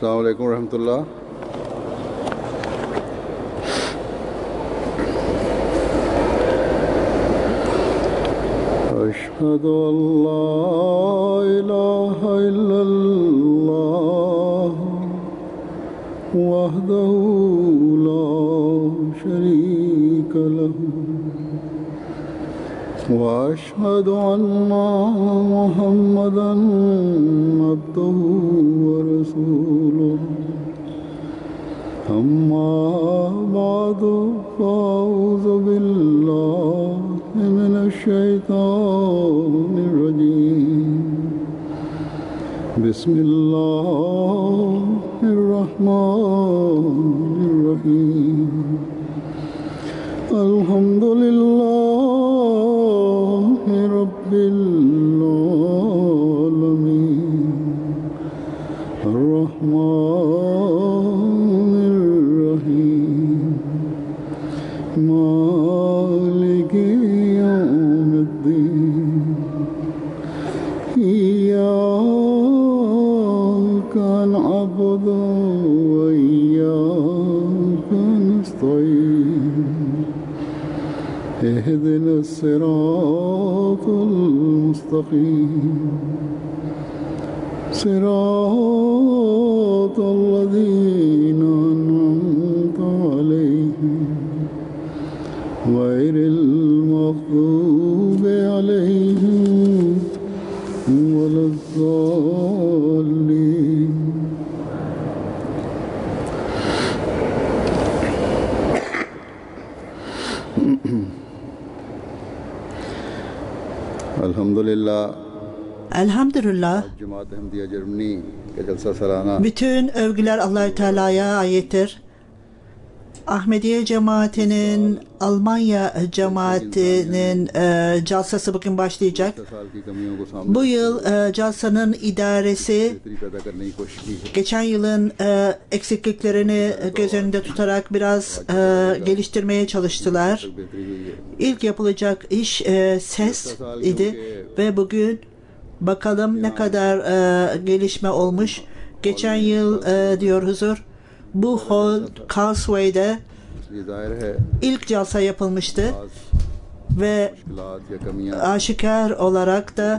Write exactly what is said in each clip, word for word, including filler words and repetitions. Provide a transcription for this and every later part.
Esselamu Aleyküm ve Rahmetullah. Eşhedü en la ilahe illallah vahdehu la şerike lehu ve eşhedü enne Muhammeden abduhu ve resuluhu. Amma ba'du fa'uzu billahi mineşşeytanirracim. Bismillahirrahmanirrahim. Elhamdülillahi Rabbil alemin. Errahmanirrahim. Maliki yevmiddin. İyyâke na'budu ve iyyâke nestaîn. İhdina s-sirâtal mustakîm. Sirâtal lezîne en'amte aleyhim gayril mağdûbi aleyhim velezzâllîn. Elhamdülillah. Elhamdülillah. Cemaat-i Ahmediye Cermani ke jalsa salana. Bütün övgüler Allah-u Teala'ya aittir. Ahmediye cemaatinin, Almanya cemaatinin e, calsası bugün başlayacak. Bu yıl e, calsanın idaresi geçen yılın e, eksikliklerini göz önünde tutarak biraz e, geliştirmeye çalıştılar. İlk yapılacak iş e, ses idi ve bugün bakalım ne kadar e, gelişme olmuş. Geçen yıl e, diyor huzur, bu hall Causeway'de ilk calsa yapılmıştı ve aşikar olarak da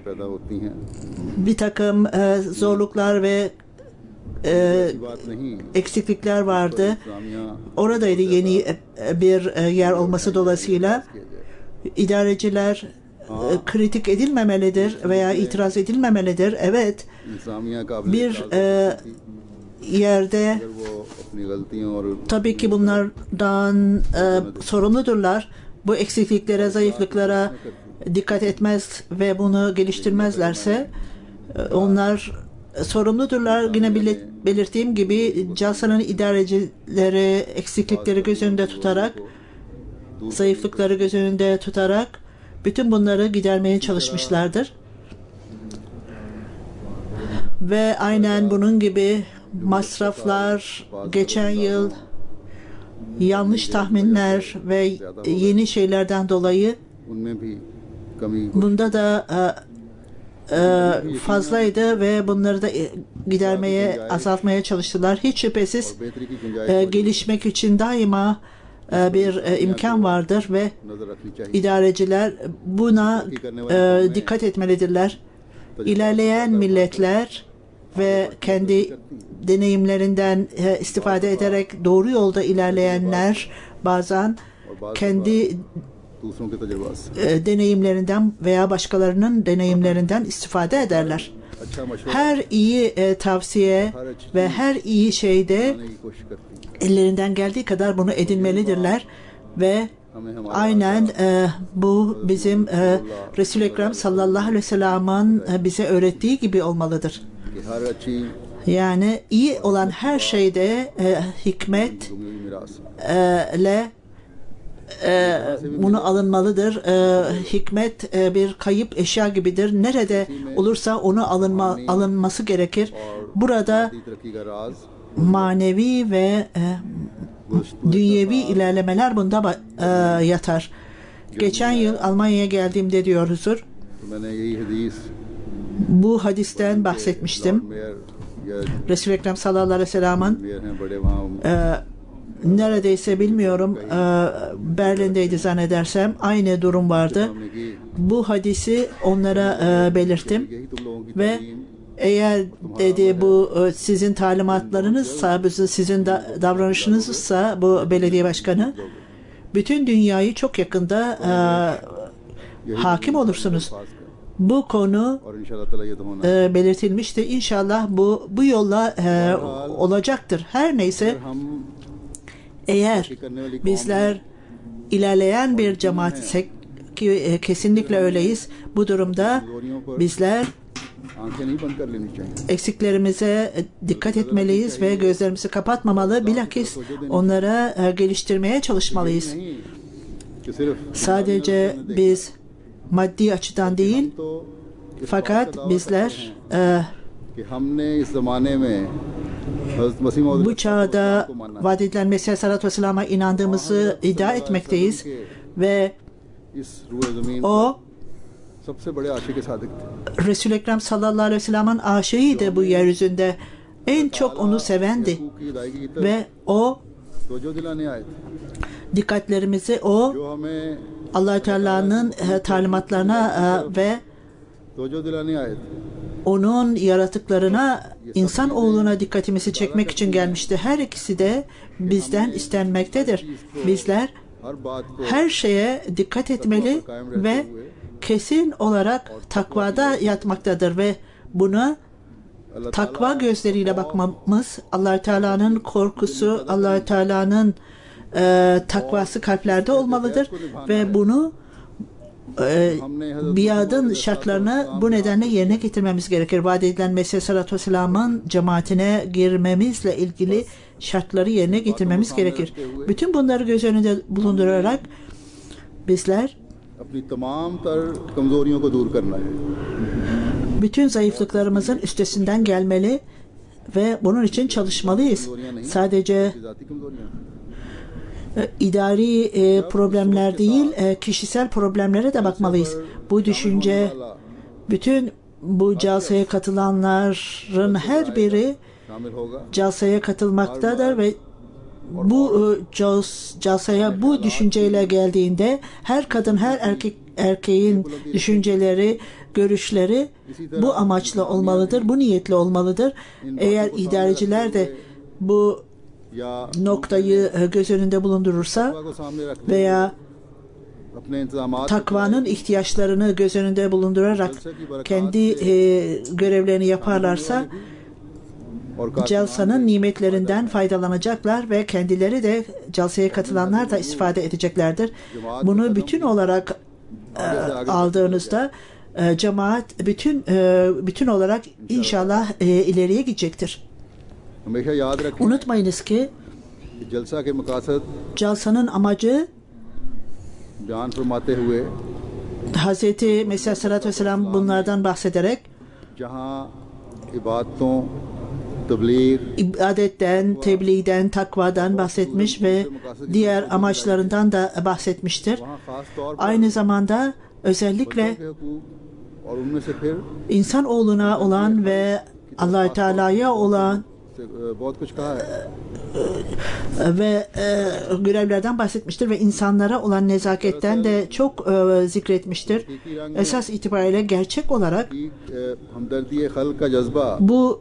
bir takım e, zorluklar ve e, eksiklikler vardı. Oradaydı yeni bir e, yer olması dolayısıyla idareciler e, kritik edilmemelidir veya itiraz edilmemelidir. Evet, bir e, yerde tabii ki bunlardan e, sorumludurlar. Bu eksikliklere, zayıflıklara dikkat etmez ve bunu geliştirmezlerse e, onlar sorumludurlar. Yine belirttiğim gibi calsanın idarecileri eksiklikleri göz önünde tutarak, zayıflıkları göz önünde tutarak bütün bunları gidermeye çalışmışlardır. Ve aynen bunun gibi masraflar, geçen yıl yanlış tahminler ve yeni şeylerden dolayı bunda da e, e, fazlaydı ve bunları da gidermeye, azaltmaya çalıştılar. Hiç şüphesiz e, gelişmek için daima e, bir e, imkan vardır ve idareciler buna e, dikkat etmelidirler. İlerleyen milletler ve kendi deneyimlerinden istifade ederek doğru yolda ilerleyenler bazen kendi deneyimlerinden veya başkalarının deneyimlerinden istifade ederler. Her iyi tavsiye ve her iyi şeyde ellerinden geldiği kadar bunu edinmelidirler ve aynen e, bu bizim e, Resul-i Ekrem sallallahu aleyhi ve sellem'in e, bize öğrettiği gibi olmalıdır. Yani iyi olan her şeyde e, hikmet e, ile e, bunu alınmalıdır. E, hikmet e, bir kayıp eşya gibidir. Nerede olursa onu alınma, alınması gerekir. Burada manevi ve e, dünyevi ilerlemeler bunda e, yatar. Geçen yıl Almanya'ya geldiğimde diyor huzur, bu hadisten bahsetmiştim. Resul-i Ekrem sallallahu aleyhi ve sellem'in e, neredeyse bilmiyorum e, Berlin'deydi zannedersem, aynı durum vardı. Bu hadisi onlara e, belirttim ve eğer dedi bu e, sizin talimatlarınızsa, sizin da, davranışınızsa bu belediye başkanı, bütün dünyayı çok yakında e, hakim olursunuz. Bu konu e, belirtilmişti. İnşallah bu bu yolla e, olacaktır. Her neyse, eğer bizler ilerleyen bir cemaat ki e, kesinlikle öyleyiz. Bu durumda bizler eksiklerimize dikkat etmeliyiz ve gözlerimizi kapatmamalı. Bilakis onlara e, geliştirmeye çalışmalıyız. Sadece biz maddi açıdan değil, fakat bizler e, bu çağda vaat edilen Mesih Aleyhisselatü Vesselam'a inandığımızı iddia etmekteyiz ve o Resul-i Ekrem sallallahu aleyhi ve sellem'in aşığıydı bu yeryüzünde. En çok onu sevendi ve o dikkatlerimizi o Allah-u Teala'nın e, talimatlarına e, ve onun yaratıklarına, insan oğluna dikkatimizi çekmek için gelmişti. Her ikisi de bizden istenmektedir. Bizler her şeye dikkat etmeli ve kesin olarak takvada yatmaktadır ve buna takva gözleriyle bakmamız, Allah-u Teala'nın korkusu, Allah-u Teala'nın e, takvası kalplerde olmalıdır ve bunu e, biadın şartlarını bu nedenle yerine getirmemiz gerekir. Vaat edilen Mesih Aleyhisselatü Vesselam'ın cemaatine girmemizle ilgili şartları yerine getirmemiz gerekir. Bütün bunları göz önünde bulundurarak bizler bütün zayıflıklarımızın üstesinden gelmeli ve bunun için çalışmalıyız. Sadece e, idari e, problemler değil, e, kişisel problemlere de bakmalıyız. Bu düşünce, bütün bu calsaya katılanların her biri calsaya katılmaktadır ve bu calsaya bu düşünceyle geldiğinde her kadın, her erkek erkeğin düşünceleri, görüşleri bu amaçla olmalıdır, bu niyetle olmalıdır. Eğer idareciler de bu noktayı göz önünde bulundurursa veya takvanın ihtiyaçlarını göz önünde bulundurarak kendi e, görevlerini yaparlarsa Calsanın nimetlerinden faydalanacaklar ve kendileri de calsaya katılanlar da istifade edeceklerdir. Bunu bütün olarak e, aldığınızda e, cemaat bütün e, bütün olarak inşallah e, ileriye gidecektir. Unutmayınız ki calsanın amacı Hazreti Mesih Aleyhisselatü Vesselam bunlardan bahsederek ibadetten, tebliğden, takvadan bahsetmiş ve diğer amaçlarından da bahsetmiştir. Aynı zamanda özellikle insan oğluna olan ve Allah-u Teala'ya olan ve e, görevlerden bahsetmiştir ve insanlara olan nezaketten de çok e, zikretmiştir. Esas itibariyle gerçek olarak bu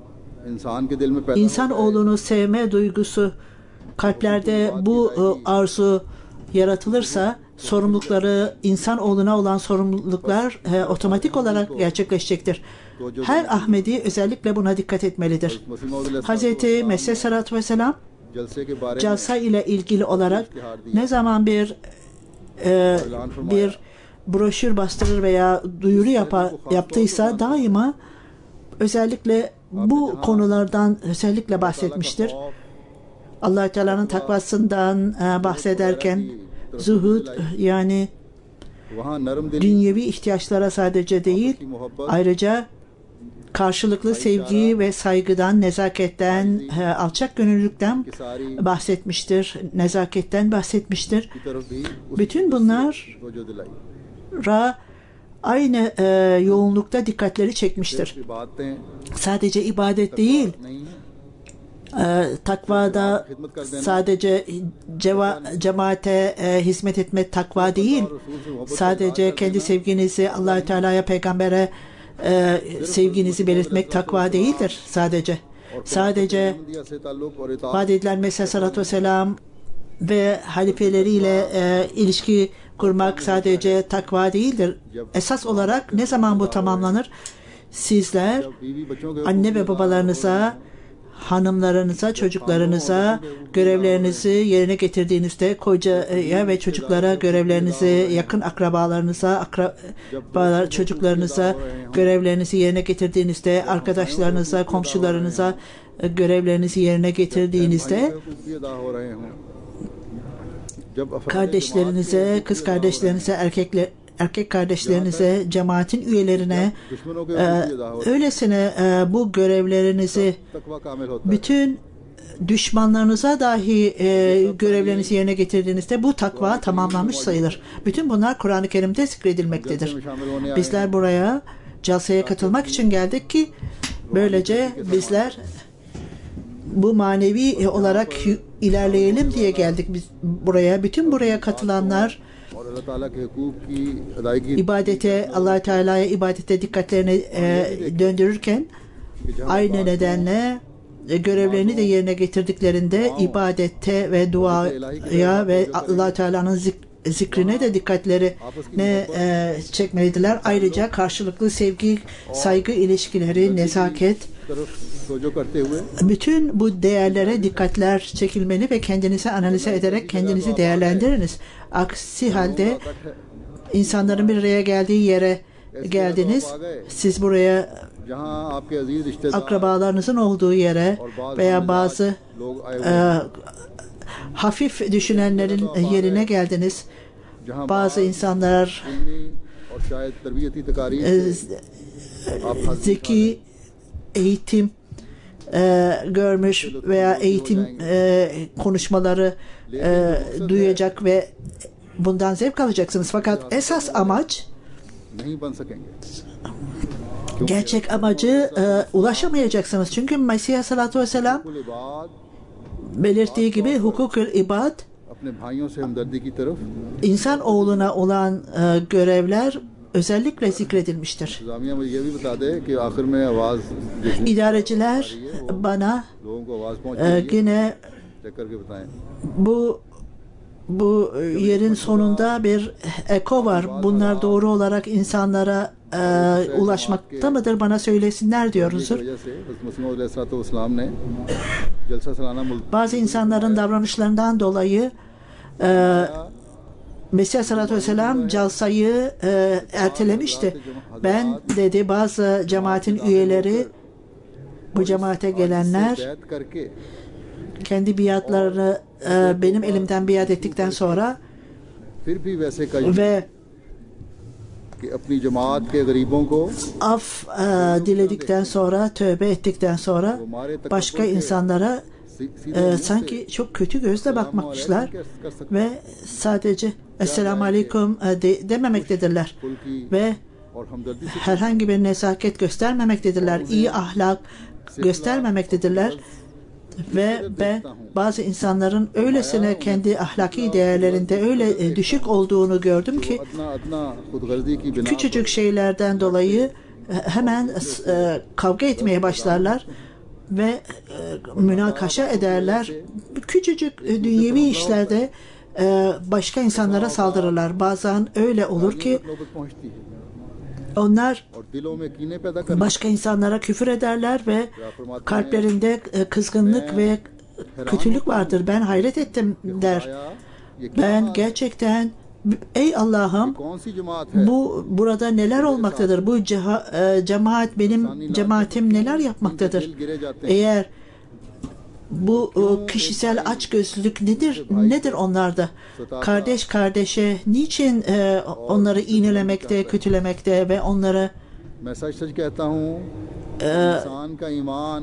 insan oğlunu sevme duygusu kalplerde bu e, arzu yaratılırsa sorumlulukları, insan oğluna olan sorumluluklar e, otomatik olarak gerçekleşecektir. Her Ahmedi özellikle buna dikkat etmelidir. Hazreti Mesih Aleyhisselatü Vesselam calsa ile ilgili olarak ne zaman bir e, bir broşür bastırır veya duyuru yapa, yaptıysa daima özellikle bu konulardan özellikle bahsetmiştir. Allah-u Teala'nın takvasından e, bahsederken zuhud, yani dünyevi ihtiyaçlara sadece değil, ayrıca karşılıklı sevgi ve saygıdan, nezaketten, e, alçak gönüllülükten bahsetmiştir. Nezaketten bahsetmiştir. Bütün bunlara aynı e, yoğunlukta dikkatleri çekmiştir. सिर्फ इबादतें Sadece ibadet değil, नहीं है, e, takvada sadece ceva, cemaate e, hizmet etme takva değil. Sadece kendi sevginizi Allah-u Teala'ya, peygambere e, sevginizi belirtmek takva değildir sadece. Sadece से ताल्लुक और इताअत vaat edilen Mesih Aleyhisselatü Vesselam ve halifeleriyle e, ilişki kurmak sadece takva değildir. Esas olarak ne zaman bu tamamlanır? Sizler बीवी बच्चों के anne ve babalarınıza, hanımlarınıza, çocuklarınıza görevlerinizi yerine getirdiğinizde, kocaya ve çocuklara görevlerinizi, yakın akrabalarınıza, akrabalar, çocuklarınıza görevlerinizi yerine getirdiğinizde, arkadaşlarınıza, komşularınıza görevlerinizi yerine getirdiğinizde, kardeşlerinize, kız kardeşlerinize, erkekler erkek kardeşlerinize, cemaatin üyelerine e, öylesine e, bu görevlerinizi bütün düşmanlarınıza dahi e, görevlerinizi yerine getirdiğinizde bu takva tamamlanmış sayılır. Bütün bunlar Kur'an-ı Kerim'de zikredilmektedir. Bizler buraya calseye katılmak için geldik ki böylece bizler bu manevi olarak ilerleyelim diye geldik biz buraya. Bütün buraya katılanlar ibadete, Allah Teala'ya ibadete dikkatlerini e, döndürürken aynı nedenle e, görevlerini de yerine getirdiklerinde ibadette ve duaya ve Allah Teala'nın zik zikrine de dikkatlerini e, çekmelidirler. Ayrıca karşılıklı sevgi, saygı ilişkileri, nezaket, bütün bu değerlere dikkatler çekilmeli ve kendinizi analize ederek kendinizi değerlendiriniz. Aksi halde insanların bir araya geldiği yere geldiniz. Siz buraya akrabalarınızın olduğu yere veya bazı e, hafif düşünenlerin yerine geldiniz. Bazı insanlar e, zeki eğitim e, görmüş veya eğitim e, konuşmaları e, duyacak ve bundan zevk alacaksınız. Fakat esas amaç, gerçek amacı e, ulaşamayacaksınız. Çünkü Mesih Aleyhisselatü Vesselam belirttiği gibi hukukul ibad, insan oğluna olan e, görevler özellikle zikredilmiştir. İdareciler bana e, yine bu bu yerin sonunda bir eko var. Bunlar doğru olarak insanlara e, ulaşmakta mıdır? Bana söylesinler diyoruzdur. Bazı insanların davranışlarından dolayı e, Mesih Aleyhisselatü Vesselam calsayı e, ertelemişti. Ben dedi bazı cemaatin üyeleri, bu cemaate gelenler kendi biatlarını e, benim elimden biat ettikten sonra ve af e, diledikten sonra, tövbe ettikten sonra başka insanlara e, sanki çok kötü gözle bakmakmışlar ve sadece Esselamu Aleyküm e, de, dememektedirler ve herhangi bir nezaket göstermemektedirler, iyi ahlak göstermemektedirler ve ben bazı insanların öylesine kendi ahlaki değerlerinde öyle e, düşük olduğunu gördüm ki küçücük şeylerden dolayı e, hemen e, kavga etmeye başlarlar ve e, münakaşa ederler. Küçücük e, dünyevi işlerde e, başka insanlara saldırırlar. Bazen öyle olur ki onlar başka insanlara küfür ederler ve kalplerinde e, kızgınlık ve kötülük vardır. Ben hayret ettim der. Ben gerçekten ey Allah'ım bu burada neler olmaktadır? Bu ceha, e, cemaat benim cemaatim neler yapmaktadır? Eğer bu e, kişisel açgözlülük nedir? Nedir onlarda? Kardeş kardeşe niçin e, onları iğnelemekte, kötülemekte ve onları e,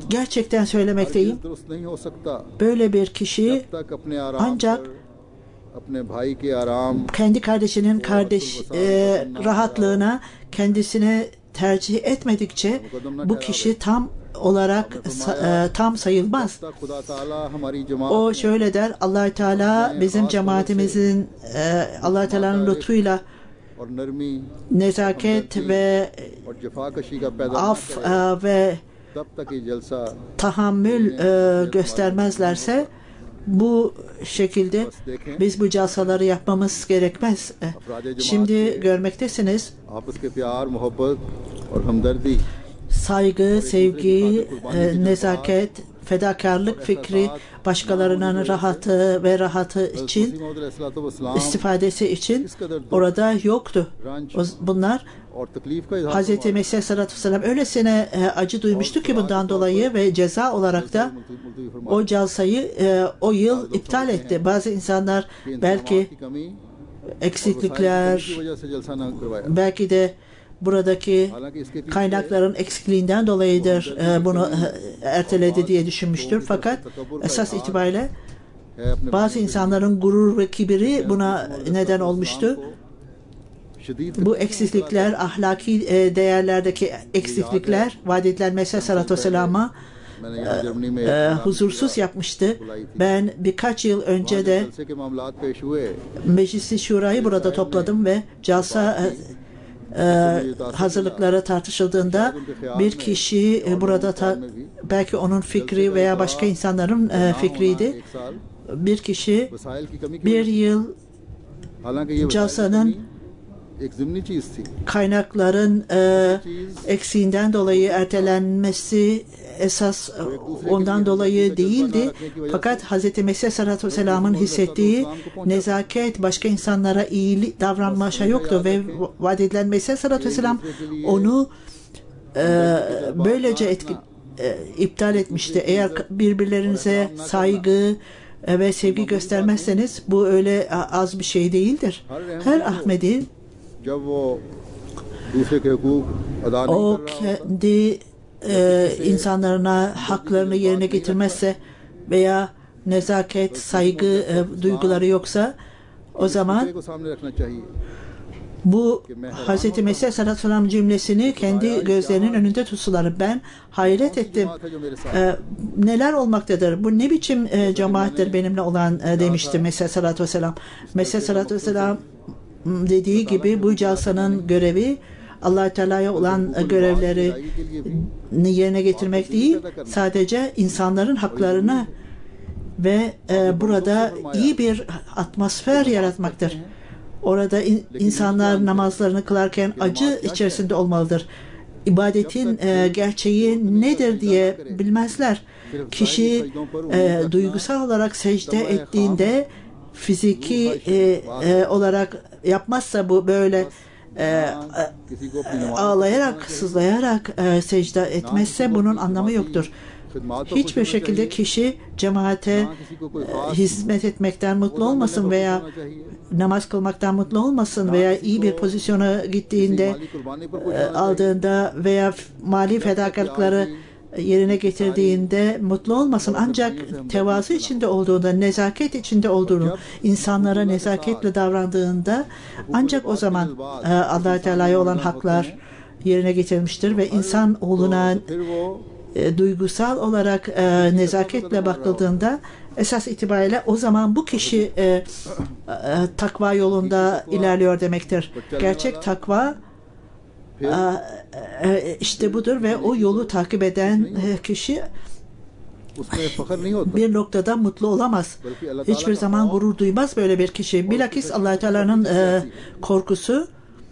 gerçekten söylemekteyim. Böyle bir kişi ancak अपने भाई के आराम kendi kardeşinin kardeş e, rahatlığına kendisine tercih etmedikçe bu kişi tam olarak e, tam sayılmaz. खुदा ताला हमारी जमात O şöyle der: Allah Teala bizim cemaatimizin e, Allah Teala'nın lütfuyla और नरमी nezaket ve और जफाकशी का पैदा af e, ve तब तक ये जलसा tahammül e, göstermezlerse bu şekilde biz bu calsaları yapmamız gerekmez. E, Şimdi görmektesiniz, आपस के प्यार मोहब्बत और हमदर्दी saygı, sevgi, e, nezaket, fedakarlık fikri başkalarının rahatı ve rahatı için, istifadesi için orada yoktu. O- Bunlar और तकलीफ का इजहार Hz. Mesih Aleyhisselatü Vesselam öylesine e, acı duymuştu ki bundan dolayı ve ceza olarak da o calsayı e, o yıl iptal etti. Bazı insanlar belki eksiklikler, की वजह से जलसा न करवाया। belki de buradaki हालांकि इसके पीछे kaynakların eksikliğinden dolayıdır e, bunu e, erteledi diye düşünmüştür. Fakat esas itibariyle है अपने bazı insanların gurur ve kibiri buna neden olmuştu. शदीद Bu eksiklikler, ahlaki e, değerlerdeki eksiklikler vaat edilen Mesih Aleyhisselatü Vesselam'a मैंने यहाँ जर्मनी में e, huzursuz yapmıştı. Ben birkaç yıl önce de जलसे के मामलात पेश हुए Meclisi Şura'yı burada topladım ve calsa e, e, hazırlıkları tartışıldığında bir kişi e, burada ta- belki onun fikri veya başka insanların e, fikriydi. एक साल Bir kişi वसाइल की कमी की bir yıl हालांकि ये वसाइल की calsanın कमी एक ज़िमनी चीज थी। kaynakların e, eksiğinden dolayı ertelenmesi esas e, ondan dolayı değildi. Fakat Hz. Mesih Aleyhisselatü Vesselam'ın hissettiği nezaket, başka insanlara iyi davranma şey yoktu ve vaat edilen Mesih Aleyhisselatü Vesselam onu e, böylece etki, e, iptal etmişti. Eğer birbirlerinize saygı e, ve sevgi göstermezseniz bu öyle az bir şey değildir. Her Ahmedi जब वो दूसरे के हुकूक अदा नहीं o कर रहा kendi e, insanlarına haklarını yerine getirmezse veya nezaket, saygı e, duyguları yoksa o zaman को सामने रखना चाहिए। bu Hz. Mesih Aleyhisselatü Vesselam cümlesini kendi gözlerinin önünde tutsular. Ben hayret ettim. बात है जो मेरे साथ E, neler olmaktadır? Bu ne biçim e, cemaattir benimle olan e, demişti Mesih Aleyhisselatü Vesselam. Mesih Aleyhisselatü Vesselam dediği gibi bu calsanın görevi Allah-u Teala'ya olan görevleri yerine getirmek değil, sadece insanların haklarını ve e, burada iyi bir atmosfer yaratmaktır. Orada in, insanlar namazlarını kılarken acı içerisinde olmalıdır. İbadetin e, gerçeği nedir diye bilmezler. Kişi e, duygusal olarak secde ettiğinde fiziki e, e, olarak yapmazsa bu böyle e, किसी को अपनी नमाज ağlayarak, sızlayarak e, secde etmezse bunun anlamı yoktur. Hiçbir şekilde kişi cemaate e, hizmet etmekten mutlu olmasın veya namaz kılmaktan mutlu olmasın veya iyi bir pozisyona gittiğinde e, aldığında veya mali fedakarlıkları yerine getirdiğinde mutlu olmasın. Ancak tevazu içinde olduğunda, nezaket içinde olduğunu, insanlara nezaketle davrandığında ancak o zaman e, Allah-u Teala'ya olan haklar yerine getirilmiştir ve insan oğluna e, duygusal olarak e, nezaketle bakıldığında esas itibariyle o zaman bu kişi e, e, takva yolunda ilerliyor demektir. Gerçek takva işte budur ve o yolu takip eden kişi bir noktada mutlu olamaz. Hiçbir zaman gurur duymaz böyle bir kişi. Bilakis Allah-u Teala'nın korkusu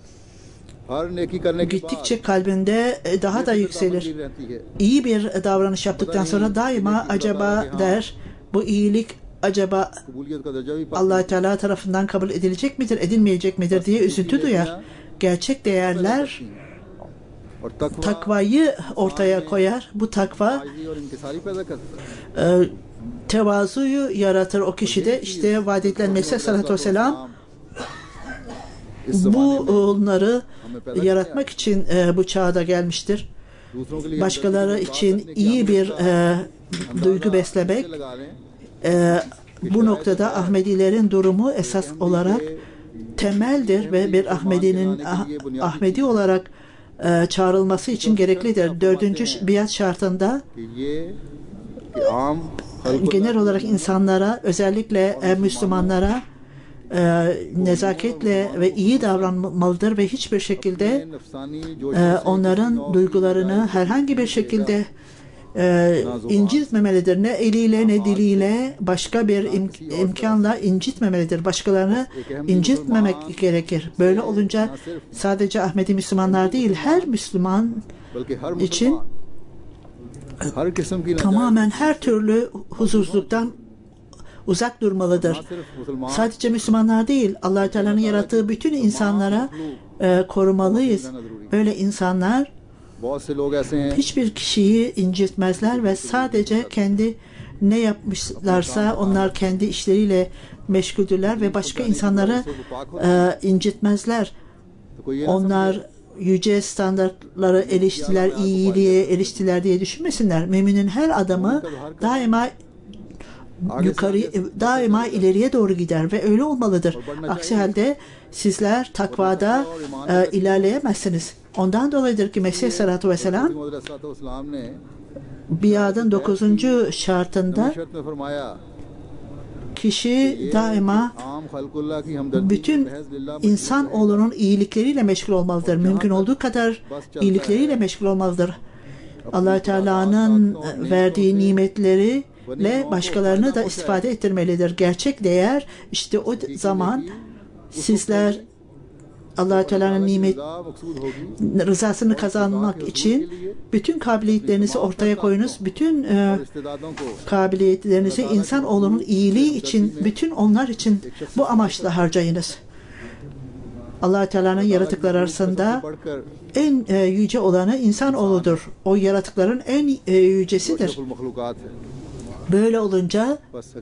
gittikçe kalbinde daha da yükselir. İyi bir davranış yaptıktan sonra daima acaba der, bu iyilik acaba Allah-u Teala tarafından kabul edilecek midir, edilmeyecek midir diye üzüntü duyar. Gerçek değerler takvayı ortaya koyar. Bu takva e, tevazuyu yaratır o kişide. İşte vaat edilen Mesih Aleyhisselatü Vesselam bu onları yaratmak için e, bu çağda gelmiştir. Başkaları için iyi bir e, duygu beslemek, e, Bu noktada Ahmedilerin durumu esas olarak temeldir ve bir Ahmedi'nin ah, Ahmedi olarak e, çağrılması için gereklidir. Dördüncü biat şartında genel olarak insanlara, özellikle e, Müslümanlara e, nezaketle ve iyi davranmalıdır ve hiçbir şekilde e, onların duygularını herhangi bir şekilde e, incitmemelidir. Ne eliyle ne diliyle başka bir im- imkanla incitmemelidir. Başkalarını incitmemek gerekir. Böyle olunca sadece Ahmedi Müslümanlar değil, her Müslüman için tamamen her türlü huzursuzluktan uzak durmalıdır. Sadece Müslümanlar değil, Allah-u Teala'nın yarattığı bütün insanlara e, korumalıyız. Böyle insanlar hiçbir kişiyi incitmezler ve sadece kendi ne yapmışlarsa onlar kendi işleriyle meşguldürler ve başka insanları e, incitmezler. Onlar yüce standartları eriştiler, iyiliğe eriştiler diye düşünmesinler. Müminin her adamı daima yukarı, daima ileriye doğru gider ve öyle olmalıdır. Aksi halde sizler takvada e, ilerleyemezsiniz. Ondan dolayıdır ki Mesih Sallallahu Aleyhi ve Sellem biatın dokuzuncu şartında kişi daima bütün insanoğlunun iyilikleriyle meşgul olmalıdır. Mümkün olduğu kadar iyilikleriyle meşgul olmalıdır. Allah-u Teala'nın verdiği nimetleriyle başkalarını da istifade ettirmelidir. Gerçek değer işte o zaman sizler Allah-u Teala'nın nimet rızasını kazanmak için bütün kabiliyetlerinizi ortaya koyunuz. Bütün e, kabiliyetlerinizi insanoğlunun iyiliği için, bütün onlar için bu amaçla harcayınız. Allah-u Teala'nın yaratıklar arasında en e, yüce olanı insanoğludur. O yaratıkların en e, yücesidir. Böyle olunca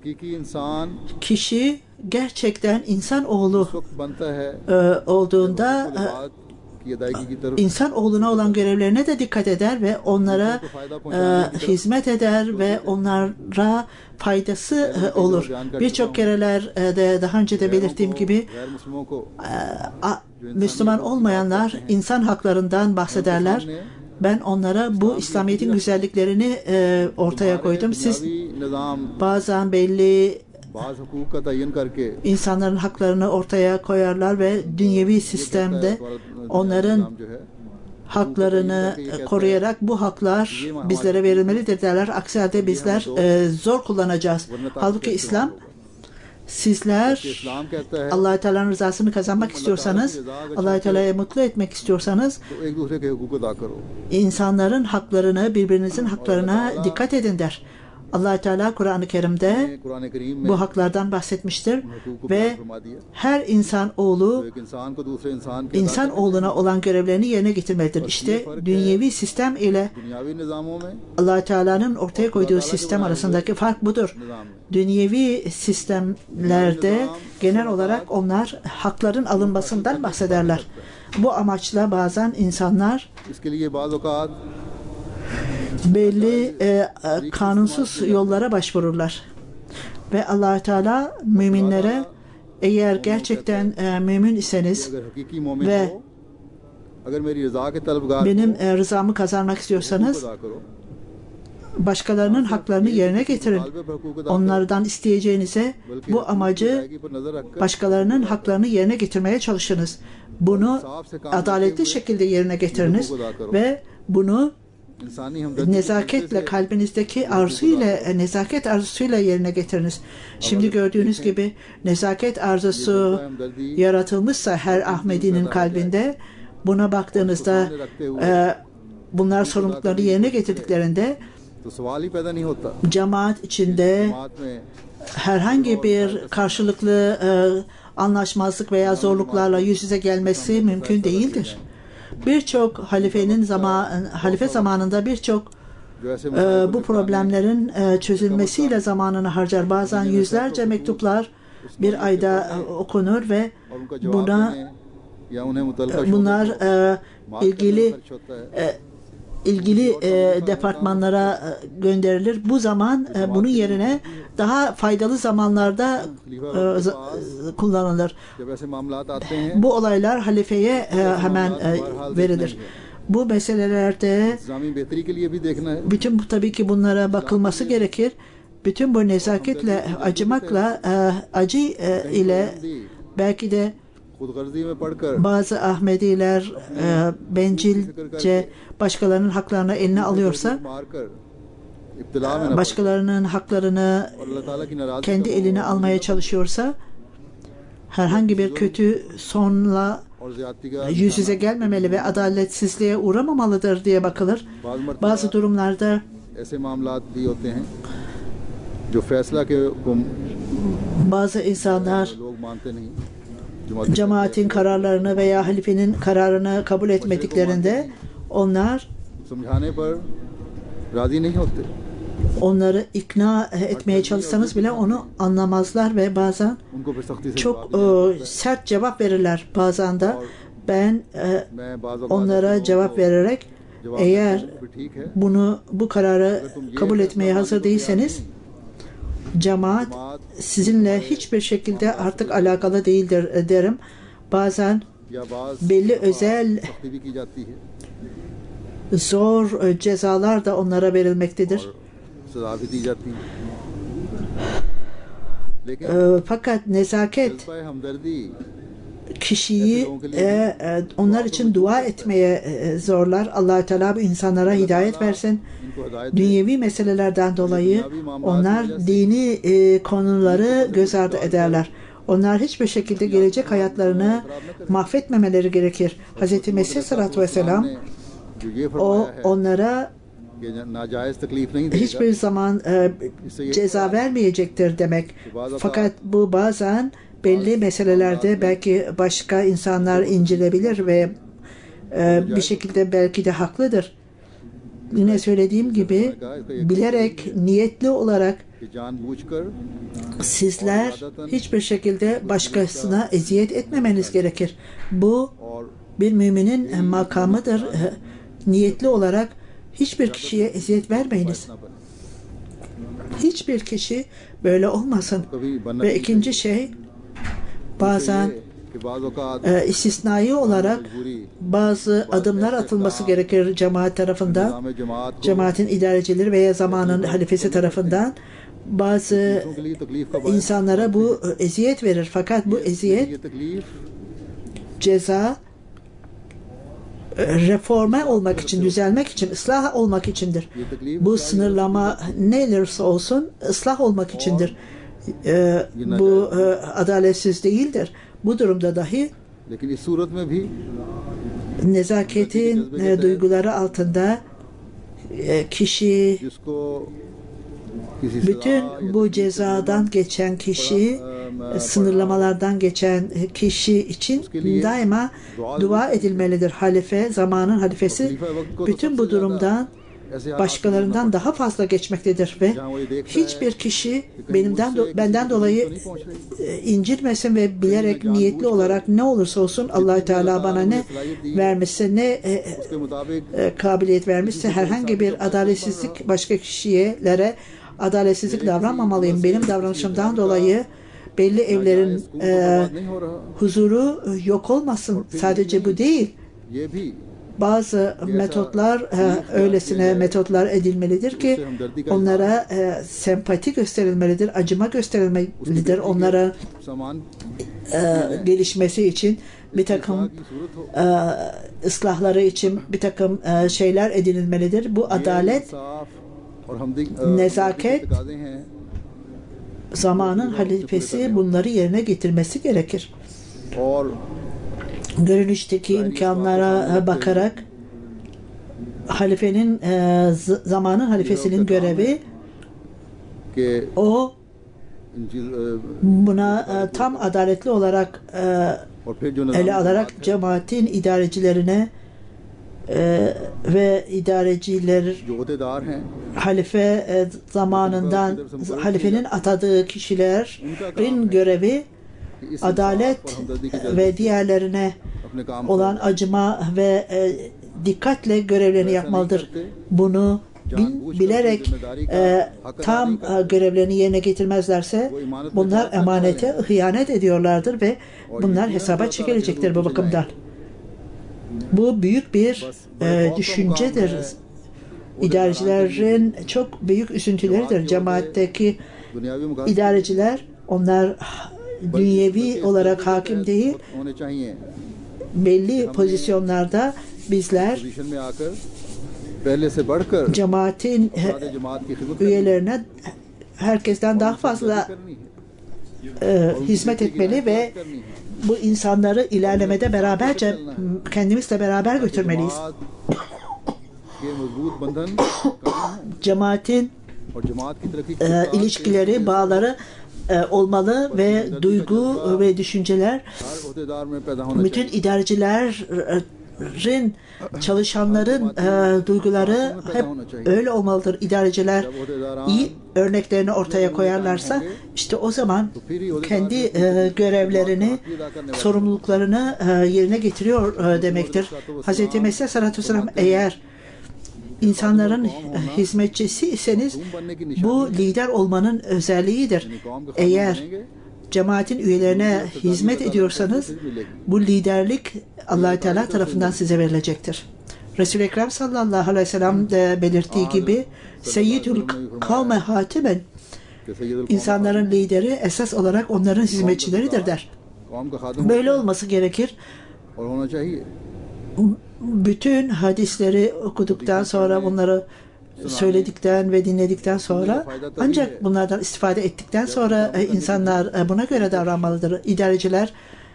kişi gerçekten insanoğlu e, olduğunda e, insanoğluna olan görevlerine de dikkat eder ve onlara e, hizmet eder ve onlara faydası e, olur. Birçok kereler e, de daha önce de belirttiğim gibi e, a, Müslüman olmayanlar insan haklarından bahsederler. Ben onlara bu İslamiyet'in güzelliklerini e, ortaya koydum. Siz bazen belli insanların haklarını ortaya koyarlar ve dünyevi sistemde onların haklarını koruyarak bu haklar bizlere verilmelidir derler. Aksi halde bizler e, zor kullanacağız. Halbuki İslam, sizler Allah-u Teala'nın rızasını kazanmak istiyorsanız, Allah-u Teala'yı mutlu etmek istiyorsanız insanların haklarını, birbirinizin haklarına dikkat edin der. Allah-u Teala Kur'an-ı Kerim'de bu haklardan bahsetmiştir ve her insan oğlu insan oğluna olan görevlerini yerine getirmelidir. İşte dünyevi sistem ile Allah-u Teala'nın ortaya koyduğu sistem arasındaki fark budur. Dünyevi sistemlerde genel olarak onlar hakların alınmasından bahsederler. Bu amaçla bazen insanlar belli e, kanunsuz yollara başvururlar. Ve Allah-u Teala müminlere eğer gerçekten e, mümin iseniz ve benim e, rızamı kazanmak istiyorsanız başkalarının haklarını yerine getirin. Onlardan isteyeceğinize bu amacı başkalarının haklarını yerine getirmeye çalışınız. Bunu adaletli şekilde yerine getiriniz ve bunu nezaketle, kalbinizdeki arzuyla, nezaket arzusuyla yerine getiriniz. Şimdi gördüğünüz gibi nezaket arzusu yaratılmışsa her Ahmedi'nin kalbinde, buna baktığınızda e, bunlar sorumluluklarını yerine getirdiklerinde cemaat içinde herhangi bir karşılıklı e, anlaşmazlık veya zorluklarla yüz yüze gelmesi mümkün değildir. Birçok halifenin zaman, halife zamanında birçok e, bu problemlerin e, çözülmesiyle zamanını harcar. Bazen yüzlerce mektuplar bir ayda e, okunur ve buna e, bunlar e, ilgili e, ilgili e, departmanlara e, gönderilir. Bu zaman e, bunun yerine daha faydalı zamanlarda e, kullanılır. Bu olaylar halifeye e, hemen e, verilir. Bu meselelerde bütün bu tabii ki bunlara bakılması gerekir. Bütün bu nezaketle, acımakla, e, acı e, ile belki de bazı Ahmediler e, bencilce başkalarının haklarını eline alıyorsa, başkalarının haklarını kendi eline almaya çalışıyorsa, herhangi bir kötü sonla yüz yüze gelmemeli ve adaletsizliğe uğramamalıdır diye bakılır. Bazı durumlarda bazı insanlar cemaatin kararlarını veya halifenin kararını kabul etmediklerinde onlar onları ikna etmeye çalışsanız bile onu anlamazlar ve bazen çok e, sert cevap verirler. Bazen de ben e, onlara cevap vererek eğer bunu bu kararı kabul etmeye hazır değilseniz cemaat sizinle hiçbir şekilde artık alakalı değildir derim. Bazen belli özel zor cezalar da onlara verilmektedir. E, fakat nezaket kişiyi e, e, onlar için dua etmeye e, zorlar. Allah-u Teala bu insanlara hidayet versin. Dünyevi meselelerden dolayı onlar dini e, konuları göz ardı ederler. Onlar hiçbir şekilde gelecek hayatlarını mahvetmemeleri gerekir. Hz. Mesih Aleyhisselatü Vesselam o onlara hiçbir zaman e, ceza vermeyecektir demek. Fakat bu bazen belli meselelerde belki başka insanlar incilebilir ve e, bir şekilde belki de haklıdır. Yine söylediğim gibi bilerek, niyetli olarak sizler hiçbir şekilde başkasına eziyet etmemeniz gerekir. Bu bir müminin makamıdır. Niyetli olarak hiçbir kişiye eziyet vermeyiniz. Hiçbir kişi böyle olmasın. Ve ikinci şey, bazen e, istisnai olarak bazı adımlar atılması gerekir cemaat tarafından, cemaatin idarecileri veya zamanın halifesi tarafından. Bazı insanlara bu eziyet verir. Fakat bu eziyet ceza reforme olmak için, düzelmek için, ıslah olmak içindir. Bu sınırlama ne olursa olsun ıslah olmak içindir. Ee, bu e, adaletsiz değildir. Bu durumda dahi nezaketin e, duyguları altında e, kişi bütün bu cezadan geçen kişi, sınırlamalardan geçen kişi için daima dua edilmelidir. Halife, zamanın halifesi bütün bu durumdan başkalarından daha fazla geçmektedir ve hiçbir kişi benimden do benden dolayı incitmesin ve bilerek niyetli olarak ne olursa olsun Allah-u Teala bana ne vermişse, ne e, e, kabiliyet vermişse herhangi bir adaletsizlik başka kişilere adaletsizlik davranmamalıyım. Benim davranışımdan dolayı belli evlerin e, huzuru yok olmasın. Sadece bu değil. Bazı metotlar e, öylesine metotlar edilmelidir ki onlara e, sempati gösterilmelidir, acıma gösterilmelidir. Onlara e, gelişmesi için bir takım e, ıslahları için bir takım e, şeyler edinilmelidir. Bu adalet, nezaket, zamanın halifesi bunları yerine getirmesi gerekir. Görünüşteki imkanlara bakarak halifenin e, zamanın halifesinin görevi o buna e, tam adaletli olarak e, ele alarak cemaatin idarecilerine e, ve idareciler halife e, zamanından halifenin atadığı kişilerin görevi adalet ve diğerlerine olan acıma ve e, dikkatle görevlerini yapmalıdır. Bunu bilerek e, tam e, görevlerini yerine getirmezlerse bunlar emanete hıyanet ediyorlardır ve bunlar hesaba çekilecektir bu bakımdan. Bu büyük bir e, düşüncedir. İdarecilerin çok büyük üzüntüleridir. Cemaatteki idareciler, onlar dünyevi olarak hakim değil, belli pozisyonlarda bizler cemaatin üyelerine herkesten daha fazla e, hizmet etmeli ve bu insanları ilerlemede beraberce kendimizle beraber götürmeliyiz. Cemaatin e, ilişkileri, bağları e, olmalı ve duygu ve düşünceler bütün idarecilerin, çalışanların e, duyguları hep öyle olmalıdır. İdareciler iyi örneklerini ortaya koyarlarsa işte o zaman kendi e, görevlerini, sorumluluklarını e, yerine getiriyor e, demektir. Hazreti Mesih Aleyhisselatü Vesselam eğer insanların hizmetçisi iseniz bu lider olmanın özelliğidir. Eğer cemaatin üyelerine hizmet ediyorsanız bu liderlik Allah-u Teala tarafından size verilecektir. Resul-i Ekrem sallallahu aleyhi ve sellem de belirttiği gibi Seyyidül kavme hatimen, insanların lideri esas olarak onların hizmetçileridir der. Böyle olması gerekir. Bütün hadisleri okuduktan sonra, bunları söyledikten ve dinledikten sonra, ancak bunlardan istifade ettikten sonra insanlar buna göre davranmalıdır. İdareciler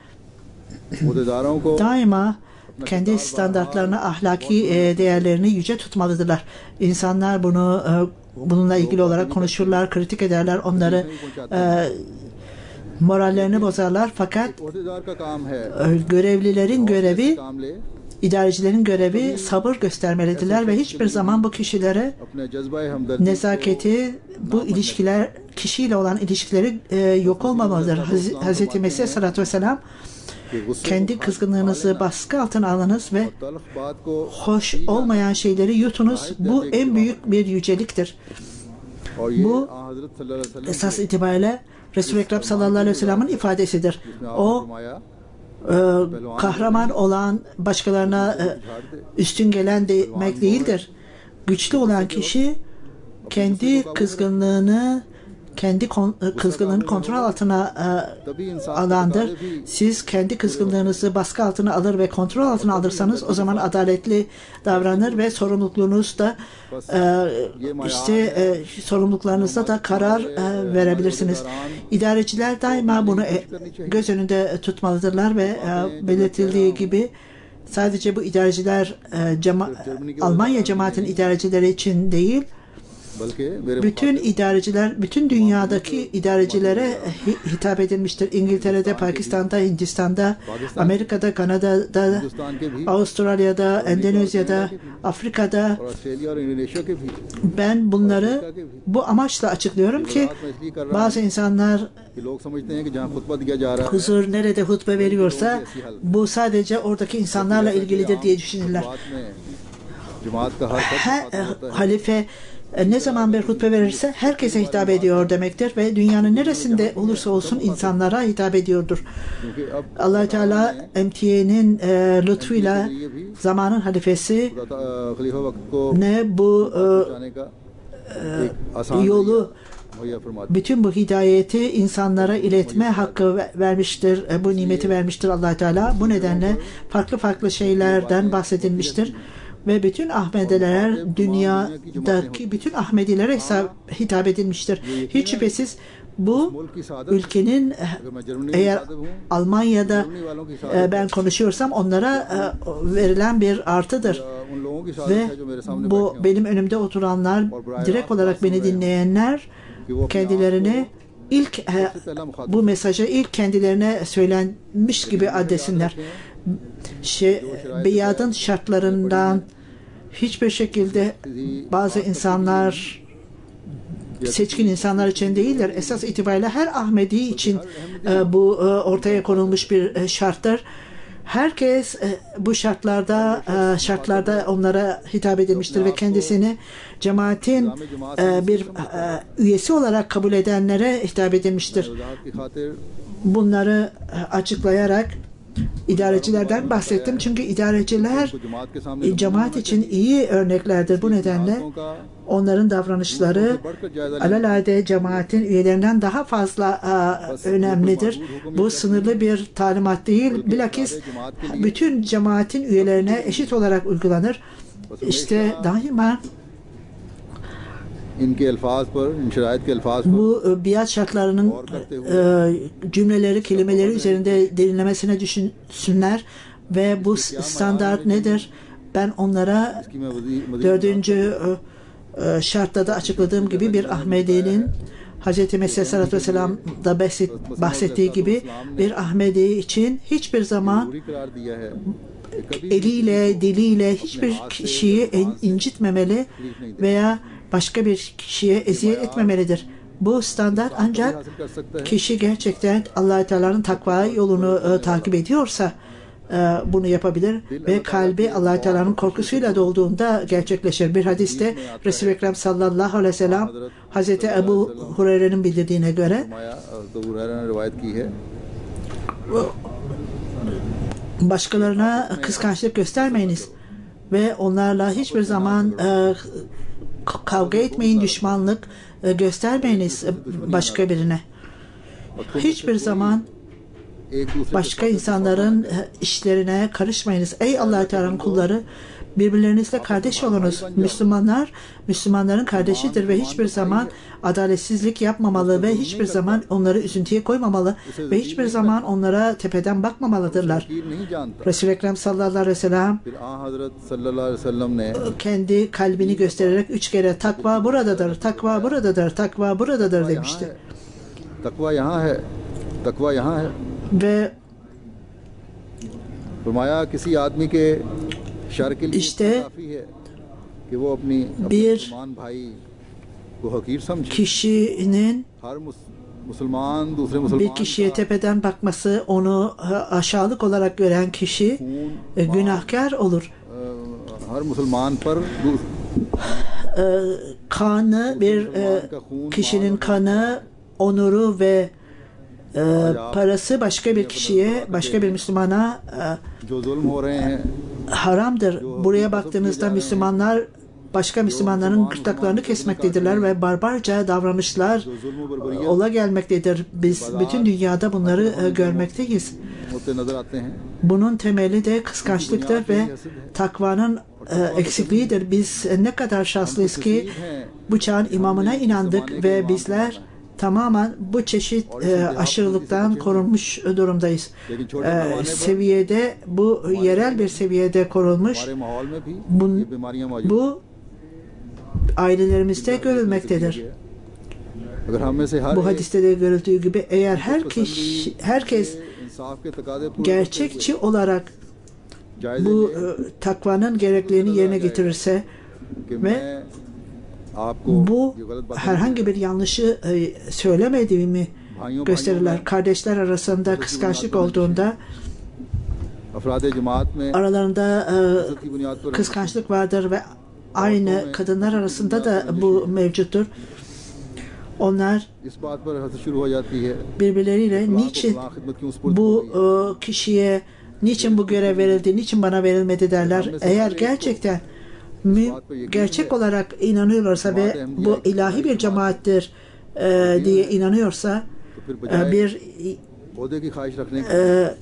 daima kendi standartlarını, ahlaki değerlerini yüce tutmalıdırlar. İnsanlar bunu bununla ilgili olarak konuşurlar, kritik ederler, onları morallerini bozarlar. Fakat görevlilerin görevi, İdarecilerin görevi sabır göstermelidirler ve hiçbir zaman bu kişilere nezaketi, bu ilişkiler, kişiyle olan ilişkileri e, yok olmamalıdır. Haz Hazreti Mesih Aleyhisselatü Vesselam kendi kızgınlığınızı baskı altına alınız ve hoş olmayan şeyleri yutunuz. Bu en büyük bir yüceliktir. Bu esas itibariyle Resul-i Ekrem sallallahu aleyhi ve sellem'in ifadesidir. O Ee, kahraman olan, başkalarına e, üstün gelen demek değildir. Güçlü olan kişi kendi kızgınlığını kendi kon, kızgınlığını kontrol altına e, alandır. Siz kendi kızgınlığınızı baskı altına alır ve kontrol altına alırsanız o zaman adaletli davranır ve sorumluluğunuz da e, işte e, sorumluluklarınızda da karar e, verebilirsiniz. İdareciler daima bunu e, göz önünde tutmalıdırlar ve e, belirtildiği gibi sadece bu idareciler e, cema Almanya cemaatin idarecileri için değil, bütün idareciler, bütün dünyadaki idarecilere hitap edilmiştir. İngiltere'de, Pakistan'da, Hindistan'da, Amerika'da, Kanada'da, Avustralya'da, Endonezya'da, Afrika'da. Ben bunları bu amaçla açıklıyorum ki bazı insanlar huzur nerede hutbe veriyorsa bu sadece oradaki insanlarla ilgilidir diye düşünürler. Ha, halife ne zaman bir hutbe verirse herkese hitap ediyor demektir ve dünyanın neresinde olursa olsun insanlara hitap ediyordur. Allah-u Teala emtiyenin e, lütfuyla zamanın halifesi ne bu e, e, yolu, bütün bu hidayeti insanlara iletme hakkı vermiştir. E, bu nimeti vermiştir Allah-u Teala. Bu nedenle farklı farklı şeylerden bahsedilmiştir. Ve bütün Ahmediler, dünyadaki bütün Ahmedilere hitap edilmiştir. Hiç şüphesiz bu ülkenin, eğer Almanya'da ben konuşuyorsam onlara verilen bir artıdır. Ve bu benim önümde oturanlar, direkt olarak beni dinleyenler kendilerine ilk bu mesajı ilk kendilerine söylenmiş gibi addesinler. Şey, beyadın şartlarından hiçbir şekilde bazı insanlar seçkin insanlar için değildir. Esas itibariyle her Ahmedi için e, bu e, ortaya konulmuş bir e, şarttır. Herkes e, bu şartlarda e, şartlarda onlara hitap edilmiştir ve kendisini cemaatin e, bir e, üyesi olarak kabul edenlere hitap edilmiştir. Bunları e, açıklayarak idarecilerden bahsettim. Çünkü idareciler e, cemaat için iyi örneklerdir. Bu nedenle onların davranışları alelade cemaatin üyelerinden daha fazla e, önemlidir. Bu sınırlı bir talimat değil. Bilakis bütün cemaatin üyelerine eşit olarak uygulanır. İşte daima bu biat şartlarının e, cümleleri, kelimeleri üzerinde derinlemesine düşünsünler ve bu standart nedir? Ben onlara dördüncü e, şartta da açıkladığım gibi bir Ahmedi'nin Hz. Mesih Aleyhisselatü Vesselam'da bahsettiği gibi bir Ahmedi için hiçbir zaman eliyle, diliyle hiçbir kişiyi incitmemeli veya başka bir kişiye eziyet etmemelidir. Bu standart ancak kişi gerçekten Allah-u Teala'nın takva yolunu e, takip ediyorsa e, bunu yapabilir ve kalbi Allah-u Teala'nın korkusuyla dolduğunda gerçekleşir. Bir hadiste Resul-i Ekrem sallallahu aleyhi ve sellem Hazreti Ebu Hureyre'nin bildirdiğine göre başkalarına kıskançlık göstermeyiniz ve onlarla hiçbir zaman e, kavga etmeyin, düşmanlık e, göstermeyiniz başka birine. Hiçbir zaman başka insanların işlerine karışmayınız. Ey Allah-u Teala'nın kulları, birbirlerinizle kardeş olunuz. Müslümanlar, Müslümanların kardeşidir ve hiçbir zaman adaletsizlik yapmamalı ve hiçbir zaman onları üzüntüye koymamalı ve hiçbir zaman onlara tepeden bakmamalıdırlar. Resul-i Ekrem sallallahu aleyhi ve sellem kendi kalbini göstererek üç kere takva buradadır, takva buradadır, takva buradadır demişti. Takva yahan hai, takva yahan hai. Ve işte bir kişinin bir kişiye tepeden bakması, onu aşağılık olarak gören kişi günahkar olur. Kanı, bir kişinin kanı, onuru ve e, parası başka bir kişiye, başka bir Müslümana e, haramdır. Buraya baktığınızda Müslümanlar başka Müslümanların gırtlaklarını kesmektedirler ve barbarca davranışlar ola gelmektedir. Biz bütün dünyada bunları e, görmekteyiz. Bunun temeli de kıskançlıktır ve takvanın e, eksikliğidir. Biz e, ne kadar şanslıyız ki bu çağın imamına inandık ve bizler tamamen bu çeşit e, aşırılıktan korunmuş durumdayız. E, seviyede, bu yerel bir seviyede korunmuş. Bu, bu ailelerimizde görülmektedir. Bu hadiste de görüldüğü gibi eğer her kişi, herkes gerçekçi olarak bu e, takvanın gerekliliğini yerine getirirse ve bu herhangi bir yanlışı e, söylemediğimi gösterirler. Kardeşler arasında kıskançlık olduğunda aralarında e, kıskançlık vardır ve aynı kadınlar arasında da bu mevcuttur. Onlar birbirleriyle niçin bu e, kişiye niçin bu görev verildi, niçin bana verilmedi derler. Eğer gerçekten gerçek olarak inanıyorlarsa ve bu ilahi bir cemaattir e, diye inanıyorsa e, bir e,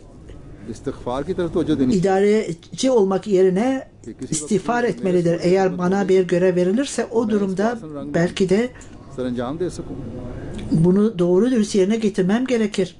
idareci olmak yerine istiğfar etmelidir. Eğer bana bir görev verilirse o durumda belki de bunu doğru dürüst yerine getirmem gerekir.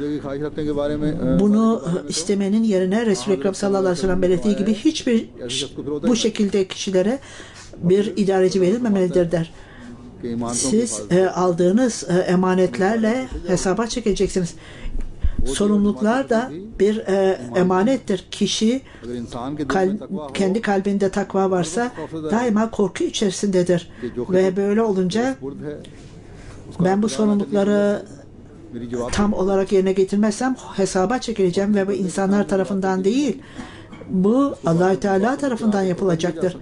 Bunu istemenin yerine Resul-i Ekrem sallallahu aleyhi ve sellem belirttiği gibi hiçbir bu şekilde kişilere bir idareci verilmemelidir der. Siz e, aldığınız e, emanetlerle hesaba çekeceksiniz. Sorumluluklar da bir e, emanettir. Kişi kal, kendi kalbinde takva varsa daima korku içerisindedir. Ve böyle olunca ben bu sorumlulukları tam olarak yerine getirmezsem hesaba çekileceğim ve bu insanlar tarafından değil, bu Allah Teala tarafından yapılacaktır.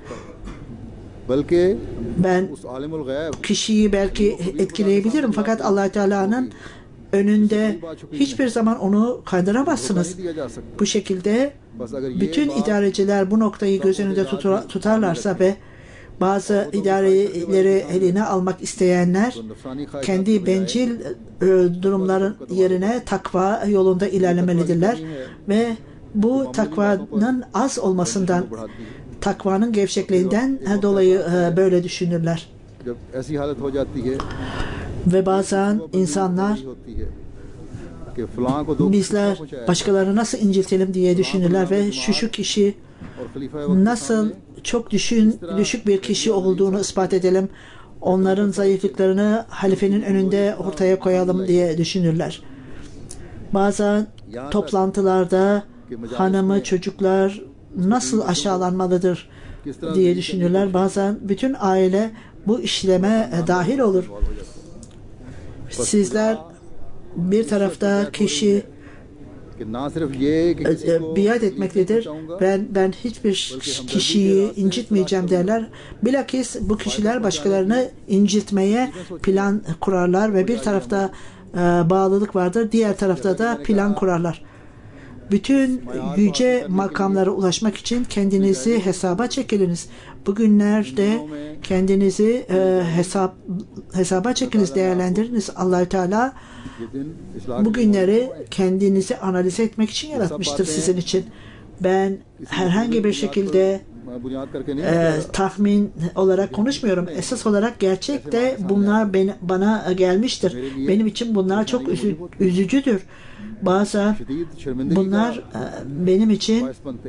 Ben kişiyi belki etkileyebilirim fakat Allah Teala'nın önünde hiçbir zaman onu kandıramazsınız. Bu şekilde bütün idareciler bu noktayı göz önünde tutarlarsa ve bazı idareleri eline almak isteyenler kendi bencil durumların yerine takva yolunda ilerlemelidirler ve bu takvanın az olmasından, takvanın gevşekliğinden dolayı böyle düşünürler. Ve bazen insanlar bizler başkalarını nasıl incitelim diye düşünürler ve şu şu kişi nasıl çok düşün, düşük bir kişi olduğunu ispat edelim, onların zayıflıklarını halifenin önünde ortaya koyalım diye düşünürler. Bazen toplantılarda hanımı, çocuklar nasıl aşağılanmalıdır diye düşünürler. Bazen bütün aile bu işleme dahil olur. Sizler bir tarafta kişi biat etmektedir. Ben ben hiçbir kişiyi incitmeyeceğim derler. Bilakis bu kişiler başkalarını incitmeye plan kurarlar ve bir tarafta e, bağlılık vardır, diğer tarafta da plan kurarlar. Bütün yüce makamlara ulaşmak için kendinizi hesaba çekiliniz. Bugünlerde kendinizi e, hesap hesaba çekiniz, değerlendiriniz. Allah-u Teala bugünleri kendinizi analiz etmek için yaratmıştır sizin için. Ben herhangi bir şekilde e, tahmin olarak konuşmuyorum. Esas olarak gerçekte bunlar beni, bana gelmiştir. Benim için bunlar çok üzü, üzücüdür. Bazen bunlar e, benim için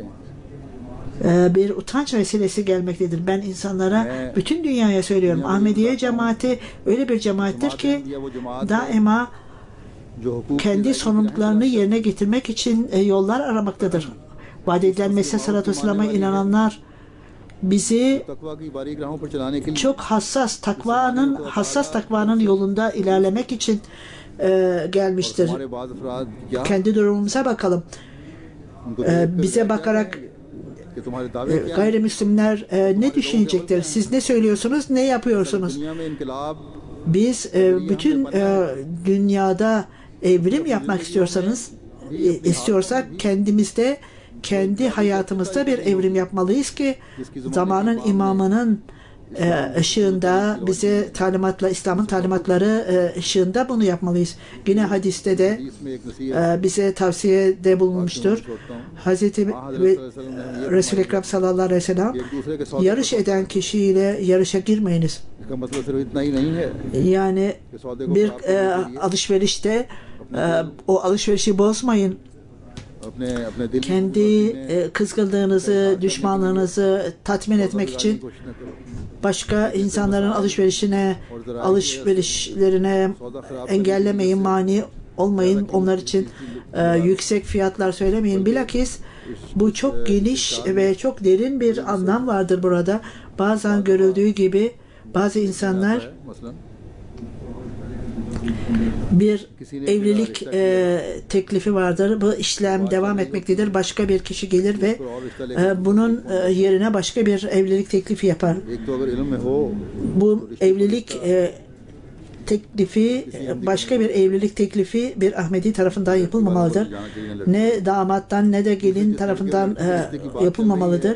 e, bir utanç vesilesi gelmektedir. Ben insanlara, bütün dünyaya söylüyorum. Ahmediye cemaati öyle bir cemaattir ki daima kendi sorumluluklarını yerine getirmek için e, yollar aramaktadır. Vaat edilen Mesih Sallallahu Aleyhi ve Sellem'e inananlar bizi çok hassas takvanın hassas takvanın yolunda ilerlemek için e, gelmiştir. Kendi durumumuza bakalım. E, bize bakarak e, gayrimüslimler e, ne düşünecektir? Siz ne söylüyorsunuz? Ne yapıyorsunuz? Biz e, bütün e, dünyada evrim yapmak istiyorsanız e, istiyorsak kendimizde, kendi hayatımızda bir evrim yapmalıyız ki zamanın imamının e, ışığında, bize talimatla, İslam'ın talimatları e, ışığında bunu yapmalıyız. Yine hadiste de e, bize tavsiyede bulunmuştur. Hazreti ve Resul-i Ekrem sallallahu aleyhi ve sellem, yarış eden kişiyle yarışa girmeyiniz. Yani bir e, alışverişte e, o alışverişi bozmayın. Kendi e, kızgınlığınızı, düşmanlığınızı tatmin etmek için başka insanların alışverişine, alışverişlerine engellemeyin, mani olmayın. Onlar için e, yüksek fiyatlar söylemeyin. Bilakis bu çok geniş ve çok derin bir anlam vardır burada. Bazen görüldüğü gibi bazı insanlar bir evlilik e, teklifi vardır. Bu işlem devam etmektedir. Başka bir kişi gelir ve e, bunun e, yerine başka bir evlilik teklifi yapar. Bu evlilik e, teklifi, başka bir evlilik teklifi bir Ahmedi tarafından yapılmamalıdır. Ne damattan ne de gelin tarafından e, yapılmamalıdır.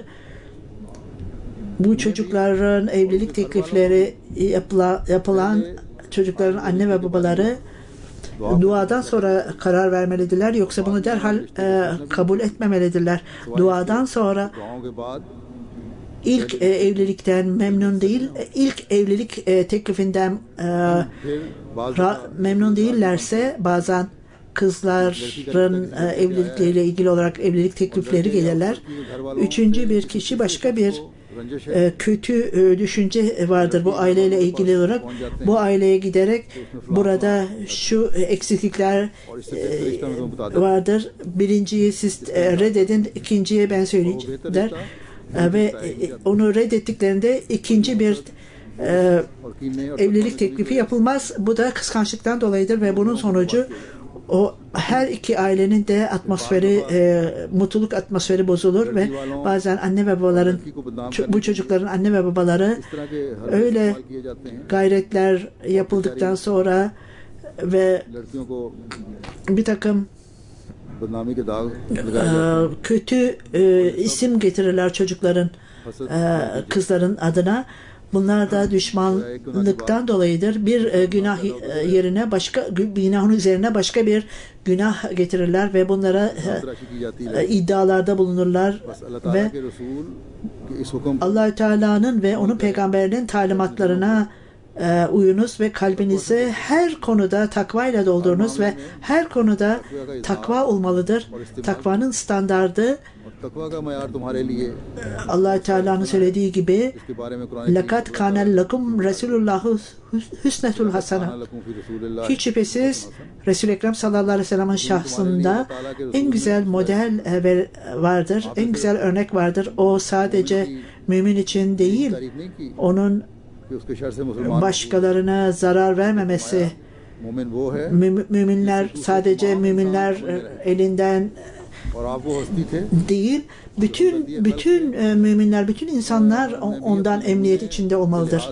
Bu çocukların evlilik teklifleri yapıla, yapılan çocukların anne ve babaları duadan sonra karar vermelidirler, yoksa bunu derhal e, kabul etmemelidirler. Duadan sonra ilk e, evlilikten memnun değil, ilk evlilik e, teklifinden e, ra, memnun değillerse bazen kızların e, evlilikleriyle ilgili olarak evlilik teklifleri gelirler. Üçüncü bir kişi, başka bir e, kötü e, düşünce vardır bu aileyle ilgili olarak. Bu aileye giderek burada şu eksiklikler e, vardır. Birinciyi siz e, reddedin, ikinciye ben söyleyeceğim der. E, ve e, onu reddettiklerinde ikinci bir e, evlilik teklifi yapılmaz. Bu da kıskançlıktan dolayıdır ve bunun sonucu o her iki ailenin de atmosferi, e, mutluluk atmosferi bozulur ve bazen anne ve babaların, bu çocukların anne ve babaları öyle gayretler yapıldıktan sonra ve bir takım e, kötü e, isim getirirler çocukların, e, kızların adına. Bunlar da düşmanlıktan dolayıdır. Bir e, günah yerine başka günahın üzerine başka bir günah getirirler ve bunlara e, e, iddialarda bulunurlar ve Allah-u Teala'nın ve onun peygamberinin talimatlarına e, uyunuz ve kalbinizi her konuda takvayla doldurunuz ve her konuda takva olmalıdır. Takvanın standardı Allah Teala'nın söylediği gibi "Lekad kâne lekum Resulullahu husnetul hasana." Hiç şüphesiz Resul-i Ekrem sallallahu aleyhi ve sellem'in şahsında en güzel model vardır, en güzel örnek vardır. O sadece mümin için değil, onun başkalarına zarar vermemesi. Müminler sadece müminler elinden değil, bütün bütün e, müminler, bütün insanlar ondan emniyet içinde olmalıdır.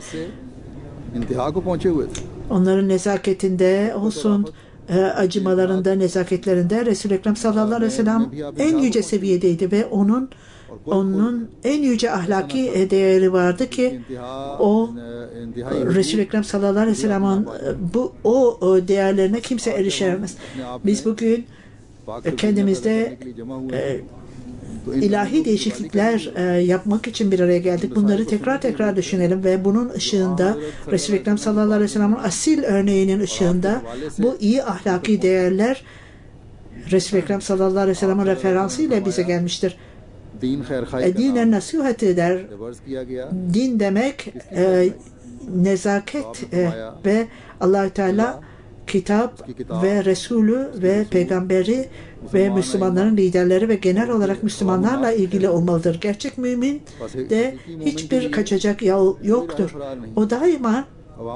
Onların nezaketinde olsun, e, acımalarında, nezaketlerinde Resul-i Ekrem sallallahu aleyhi ve sellem en yüce seviyedeydi ve onun onun en yüce ahlaki değeri vardı ki o Resul-i Ekrem sallallahu aleyhi ve sellem'in bu o değerlerine kimse erişemez. Biz bugün kendimizde e, ilahi değişiklikler e, yapmak için bir araya geldik. Bunları tekrar tekrar düşünelim ve bunun ışığında Resul-i Ekrem sallallahu aleyhi ve sellem'in asil örneğinin ışığında bu iyi ahlaki değerler Resul-i Ekrem sallallahu aleyhi ve sellem'in referansı ile bize gelmiştir. E, dinen nasihat eder. Din demek e, nezaket e, ve Allah-u Teala kitap ve Resulü ve peygamberi ve Müslümanların liderleri ve genel olarak Müslümanlarla ilgili olmalıdır. Gerçek mümin de hiçbir kaçacak yol yoktur. O daima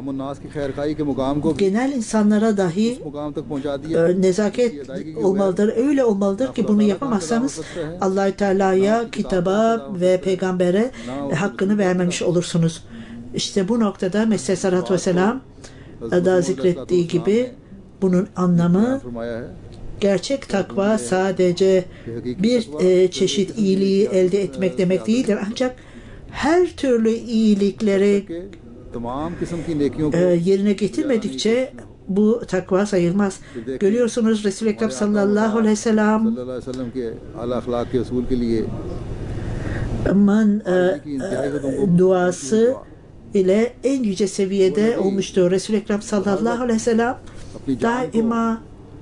genel insanlara dahi e, nezaket olmalıdır. Öyle olmalıdır ki bunu yapamazsanız Allah-u Teala'ya, kitaba ve peygambere e, hakkını vermemiş olursunuz. İşte bu noktada Mesih Aleyhisselatü Vesselam da zikrettiği gibi bunun anlamı gerçek takva sadece bir e, çeşit iyiliği elde etmek demek değildir. Ancak her türlü iyilikleri e, yerine getirmedikçe bu takva sayılmaz. Görüyorsunuz Resul-i Ekrem sallallahu aleyhi ve sellem man e, duası ile en yüce seviyede olmuştur. Resul-i Ekrem sallallahu aleyhi ve sellem daima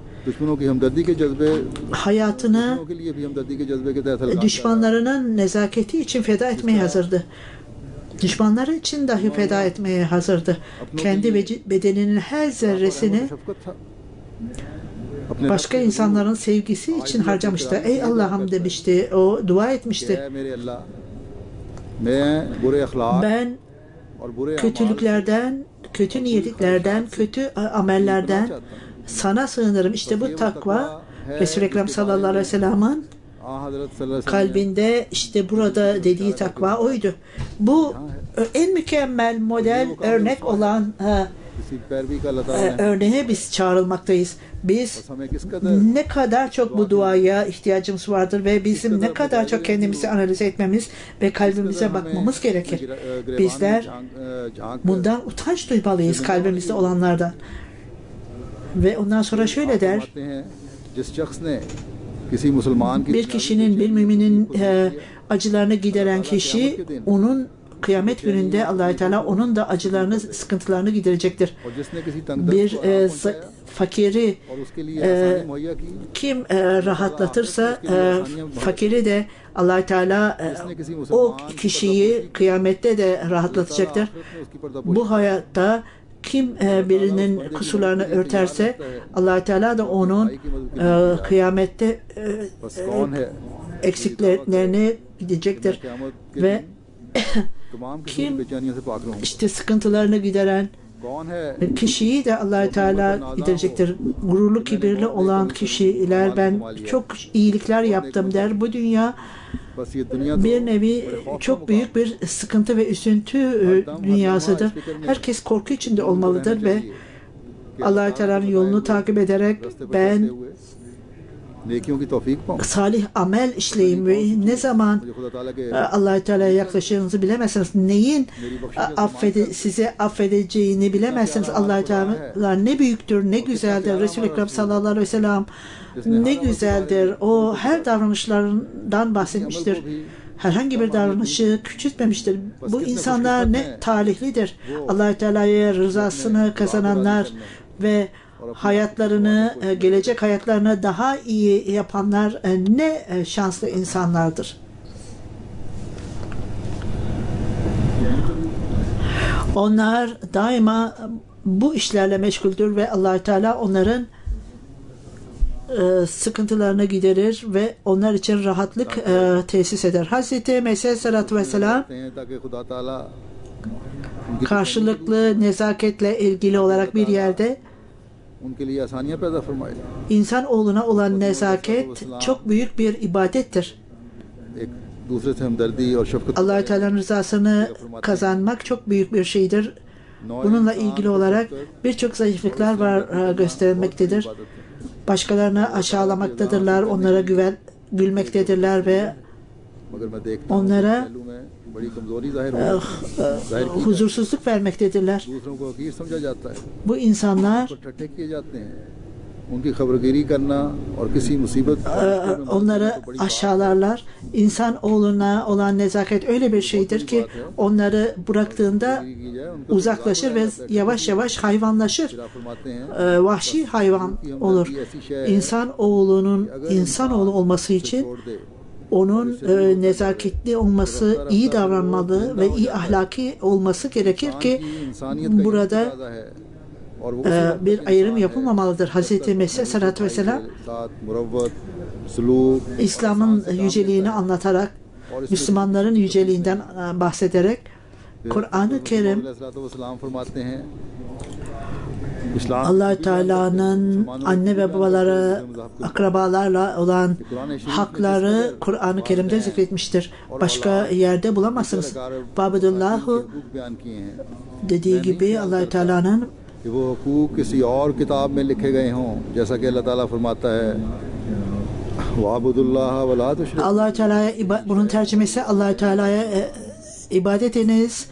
hayatını düşmanlarının nezaketi için feda etmeye hazırdı. Düşmanları için dahi feda etmeye hazırdı. Kendi bedeninin her zerresini başka insanların sevgisi için harcamıştı. Ey Allah'ım demişti. O dua etmişti. Ben kötülüklerden, kötü niyetlerden, kötü amellerden sana sığınırım. İşte bu takva Resul-i Ekrem sallallahu aleyhi ve sellem'in kalbinde işte burada dediği takva oydu. Bu en mükemmel model örnek olan e, örneğe biz çağrılmaktayız. Biz ne kadar çok bu duaya ihtiyacımız vardır ve bizim ne kadar çok kendimizi analiz etmemiz ve kalbimize bakmamız gerekir. Bizler bundan utanç duymalıyız, kalbimizde olanlardan. Ve ondan sonra şöyle der: bir kişinin, bir müminin e, acılarını gideren kişi, onun kıyamet gününde Allah-u Teala onun da acılarını, sıkıntılarını giderecektir. Bir e, fakiri e, kim e, rahatlatırsa e, fakiri de Allah-u Teala e, o kişiyi kıyamette de rahatlatacaktır. Bu hayatta kim e, birinin kusurlarını örterse Allah-u Teala da onun e, kıyamette e, e, eksiklerini gidecektir ve Kim işte sıkıntılarını gideren kişiyi de Allah Teala giderecektir. Gururlu, kibirli olan kişiler ben çok iyilikler yaptım der. Bu dünya bir nevi çok büyük bir sıkıntı ve üzüntü dünyasıdır. Herkes korku içinde olmalıdır ve Allah Teala'nın yolunu takip ederek ben salih amel işleyin ve ne zaman Allah Teala'ya yaklaşacağınızı bilemezsiniz. Neyin affede, size affedeceğini bilemezsiniz. Allah Teala ne büyüktür, ne güzeldir. Resul-i Ekrem sallallahu aleyhi ve sellem ne güzeldir. O her davranışlarından bahsetmiştir. Herhangi bir davranışı küçültmemiştir. Bu insanlar ne talihlidir. Allah Teala'ya rızasını kazananlar ve hayatlarını, gelecek hayatlarını daha iyi yapanlar ne şanslı insanlardır. Onlar daima bu işlerle meşguldür ve Allah Teala onların sıkıntılarını giderir ve onlar için rahatlık tesis eder. Hazreti Mesih Aleyhisselatü Vesselam karşılıklı nezaketle ilgili olarak bir yerde İnsan oğluna olan nezaket çok büyük bir ibadettir. Allah-u Teala'nın rızasını kazanmak çok büyük bir şeydir. Bununla ilgili olarak birçok zayıflıklar var göstermektedir. Başkalarını aşağılamaktadırlar, onlara güven, gülmektedirler ve onlara huzursuzluk vermektedirler. Bu insanlar onları aşağılarlar. İnsan oğluna olan nezaket öyle bir şeydir ki onları bıraktığında uzaklaşır ve yavaş yavaş hayvanlaşır. Vahşi hayvan olur. İnsan oğlunun insan oğlu olması için onun e, nezaketli olması, iyi davranmalı ve iyi ahlaki olması gerekir ki burada e, bir ayrım yapılmamalıdır. Hazreti Mesih Aleyhisselatü Vesselam İslam'ın yüceliğini anlatarak, Müslümanların yüceliğinden bahsederek Kur'an-ı Kerim Allah Teala'nın anne ve babaları, akrabalarla olan hakları Kur'an-ı Kerim'de zikretmiştir. Başka yerde bulamazsınız. Babudullahu dediği gibi Allah Teala'nın Allah Teala'ya bunun tercümesi Allah Teala'ya ibadet ediniz.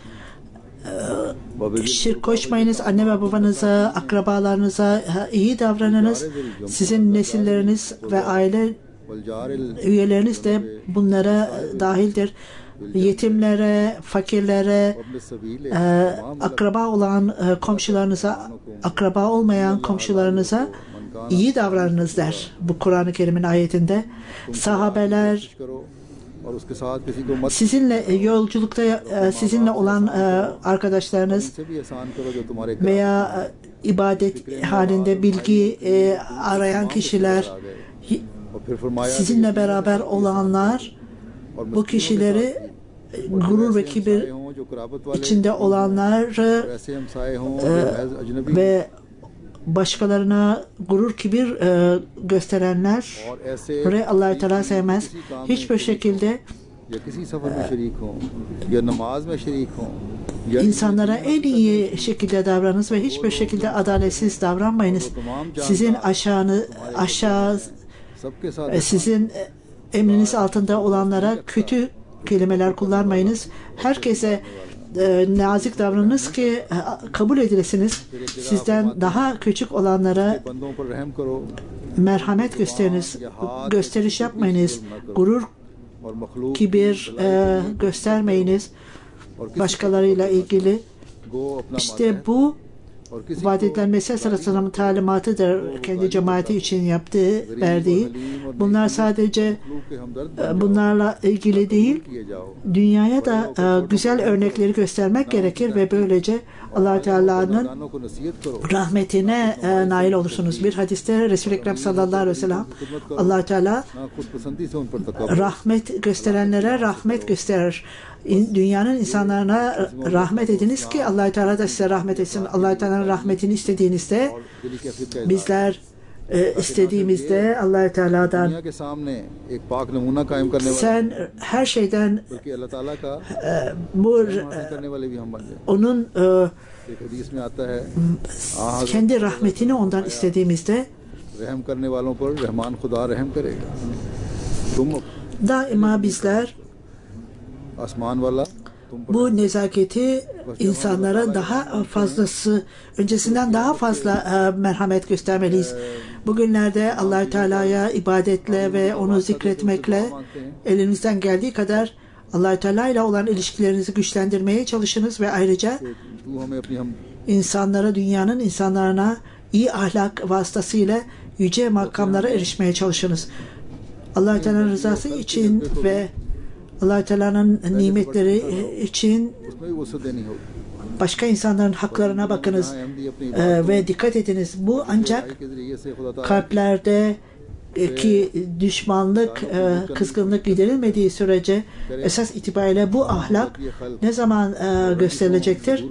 Şirk koşmayınız, anne ve babanıza, akrabalarınıza iyi davranınız. Sizin nesilleriniz ve aile üyeleriniz de bunlara dahildir. Yetimlere, fakirlere, e, akraba olan e, komşularınıza, akraba olmayan komşularınıza iyi davranınız der bu Kur'an-ı Kerim'in ayetinde. Sahabeler sizinle yolculukta sizinle olan arkadaşlarınız veya ibadet halinde bilgi arayan kişiler, sizinle beraber olanlar, bu kişileri gurur ve kibir içinde olanları ve başkalarına gurur, kibir e, gösterenler ve Allah-u Teala sevmez. Hiçbir şekilde e, insanlara en iyi şekilde davranınız ve hiçbir şekilde adaletsiz davranmayınız. Sizin aşağını aşağı e, sizin emriniz altında olanlara kötü kelimeler kullanmayınız. Herkese E, nazik davranınız ki e, kabul edilesiniz. Sizden daha küçük olanlara merhamet gösteriniz. Gösteriş yapmayınız. Gurur, kibir e, göstermeyiniz. Başkalarıyla ilgili. İşte bu vaat edilen Mesih Aleyhisselam'ın talimatıdır. Kendi cemaati için yaptığı, verdiği. Bunlar sadece bunlarla ilgili değil, dünyaya da güzel örnekleri göstermek gerekir ve böylece Allah Teala'nın rahmetine nail olursunuz. Bir hadiste Resul-i Ekrem sallallahu aleyhi ve sellem Allah Teala rahmet gösterenlere rahmet gösterir. dünyanın insanlarına rahmet ediniz ki Allah-u Teala da size rahmet etsin. Allah-u Teala'nın rahmetini istediğinizde, bizler e, istediğimizde Allah-u Teala'dan sen her şeyden e, bu e, onun e, kendi rahmetini ondan istediğimizde daima bizler bu nezaketi insanlara daha fazlası, öncesinden daha fazla merhamet göstermeliyiz. Bugünlerde Allah-u Teala'ya ibadetle ve onu zikretmekle elinizden geldiği kadar Allah-u Teala ile olan ilişkilerinizi güçlendirmeye çalışınız ve ayrıca insanlara, dünyanın insanlarına iyi ahlak vasıtasıyla yüce makamlara erişmeye çalışınız. Allah-u Teala'nın rızası için ve Allah-u Teala'nın nimetleri için başka insanların haklarına bakınız e, ve dikkat ediniz. Bu ancak kalplerde ki düşmanlık, e, kızgınlık giderilmediği sürece esas itibariyle bu ahlak ne zaman e, gösterilecektir?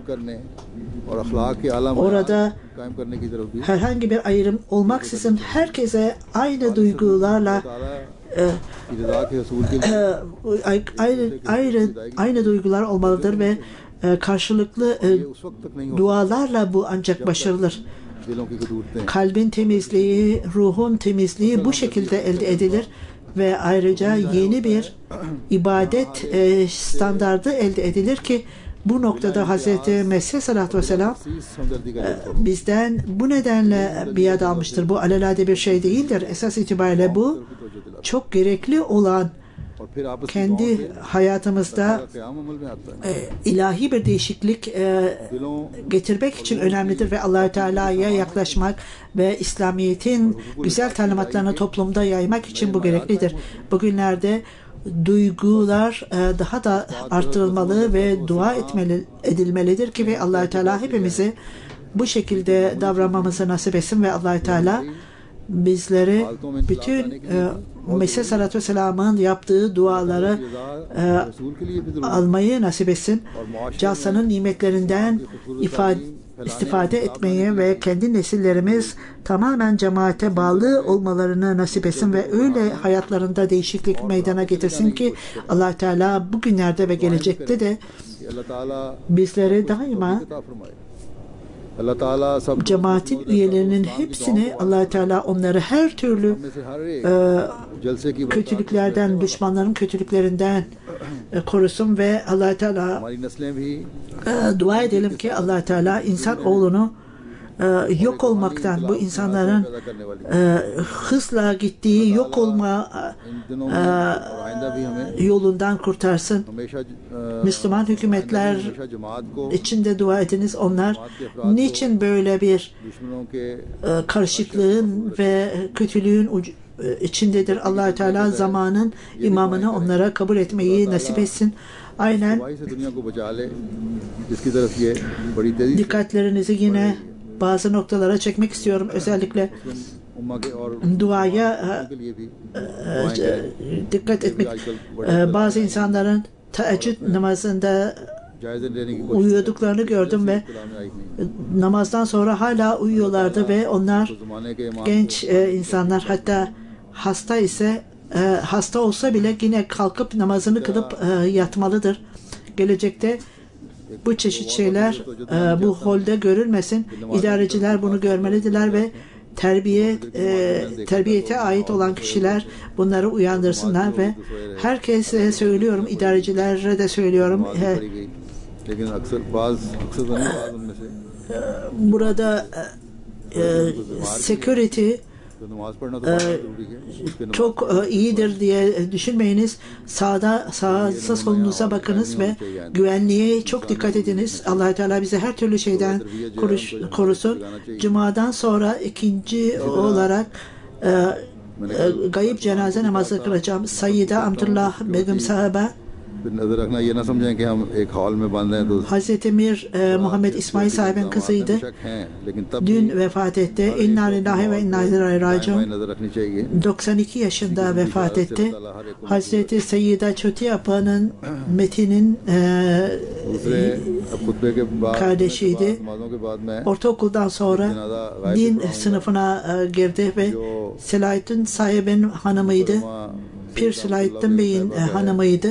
Orada herhangi bir ayrım olmaksızın herkese aynı duygularla e, e, ayrı, ayrı, aynı duygular olmalıdır ve e, karşılıklı e, dualarla bu ancak başarılır. Kalbin temizliği, ruhun temizliği bu şekilde elde edilir ve ayrıca yeni bir ibadet e, standardı elde edilir ki bu noktada Hazreti Mesih sallallahu aleyhi ve sellem e, bizden bu nedenle biat almıştır. Bu alelade bir şey değildir. Esas itibariyle bu çok gerekli olan kendi hayatımızda e, ilahi bir değişiklik e, getirmek için önemlidir ve Allah-u Teala'ya yaklaşmak ve İslamiyet'in güzel talimatlarını toplumda yaymak için bu gereklidir. Bugünlerde duygular e, daha da artırılmalı ve dua etmeli, edilmelidir ki ve Allah-u Teala hepimizi bu şekilde davranmamızı nasip etsin ve Allah-u Teala bizleri bütün e, Mesih sallallahu aleyhi ve sellem'in yaptığı duaları e, almayı nasip etsin. Casa'nın nimetlerinden ifade, istifade etmeye ve kendi nesillerimiz tamamen cemaate bağlı olmalarını nasip etsin ve öyle hayatlarında değişiklik meydana getirsin ki Allah Teala bugünlerde ve gelecekte de bizleri daima cemaatin üyelerinin hepsini Allah Teala onları her türlü e, kötülüklerden, düşmanların kötülüklerinden e, korusun ve Allah Teala e, dua edelim ki Allah Teala insan oğlunu e, yok olmaktan, bu insanların e, hızla gittiği yok olma e, yolundan kurtarsın. Müslüman hükümetler içinde dua ediniz. Onlar niçin böyle bir e, karışıklığın ve kötülüğün ucu, e, içindedir? Allah-u Teala zamanın imamını onlara kabul etmeyi nasip etsin. Aynen dikkatlerinizi yine bazı noktalara çekmek istiyorum. Özellikle duaya e, e, dikkat etmek. E, bazı insanların teheccüd namazında uyuyorduklarını gördüm ve namazdan sonra hala uyuyorlardı ve onlar genç e, insanlar, hatta hasta ise e, hasta olsa bile yine kalkıp namazını kılıp e, yatmalıdır. Gelecekte bu çeşit şeyler e, bu holde görülmesin. İdareciler bunu görmelidirler ve terbiye e, terbiyete ait olan kişiler bunları uyandırsınlar ve herkese söylüyorum, idarecilere de söylüyorum. E, burada e, security e, çok e, iyidir diye düşünmeyiniz. Sağda sağ solunuza bakınız ve güvenliğe çok dikkat ediniz. Allah Teala bize her türlü şeyden koruş, korusun. Cuma'dan sonra ikinci olarak e, e, gayip cenaze namazı kılacağım. Sayyida Abdullah Begüm sahabe Hazreti Mir e, Muhammed İsmail sahibin kızıydı. Dün vefat etti. İnna lillahi ve inna ileyhi raciun. doksan iki yaşında vefat etti. Hazreti Seyyida Çötiyapa'nın Metin'in e, kardeşiydi. Ortaokuldan sonra din sınıfına e, girdi ve Selahattin sahibin hanımıydı. Pir Selahattin Bey'in e, hanımıydı.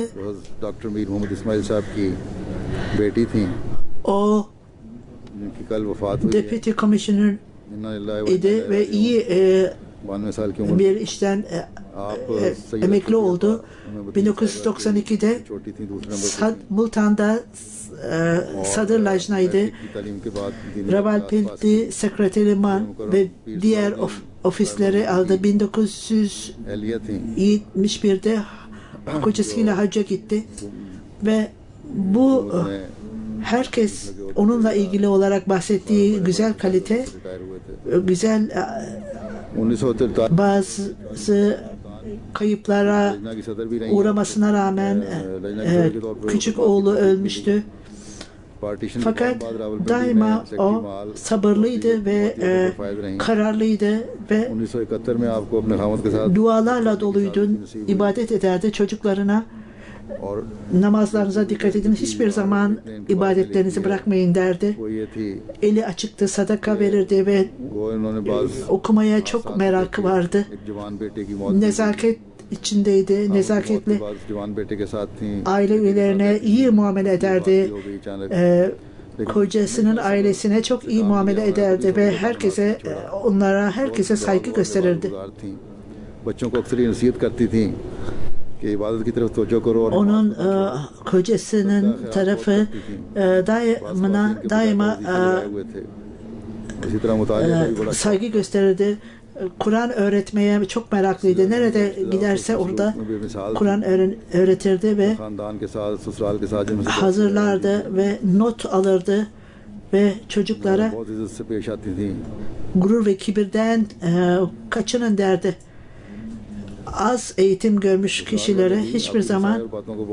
O Deputy Commissioner idi ve iyi e, bir işten e, e, emekli oldu. bin dokuz yüz doksan ikide Sad, Multan'da e, Sadır Lajna'ydı. Rawalpindi Sekreteriman ve diğer of, ofisleri aldı. bin dokuz yüz yetmiş birde kocasıyla hacca gitti ve bu herkes onunla ilgili olarak bahsettiği güzel kalite, güzel bazı kayıplara uğramasına rağmen e, küçük oğlu ölmüştü. Fakat daima o sabırlıydı ve e, kararlıydı ve dualarla doluydu, ibadet ederdi çocuklarına. Namazlarınıza dikkat edin. Hiçbir zaman ibadetlerinizi bırakmayın derdi. Eli açıktı, sadaka verirdi ve okumaya çok merakı vardı. Nezaket içindeydi, nezaketli. Aile üyelerine iyi muamele ederdi. Ee, kocasının ailesine çok iyi muamele ederdi ve herkese, onlara herkese saygı gösterirdi. Onun e, kocasının tarafı e, daima, daima e, e, saygı gösterirdi. Kur'an öğretmeye çok meraklıydı. Nerede giderse orada Kur'an öğretirdi ve hazırlardı ve not alırdı ve çocuklara gurur ve kibirden e, kaçının derdi. Az eğitim görmüş kişilere hiçbir zaman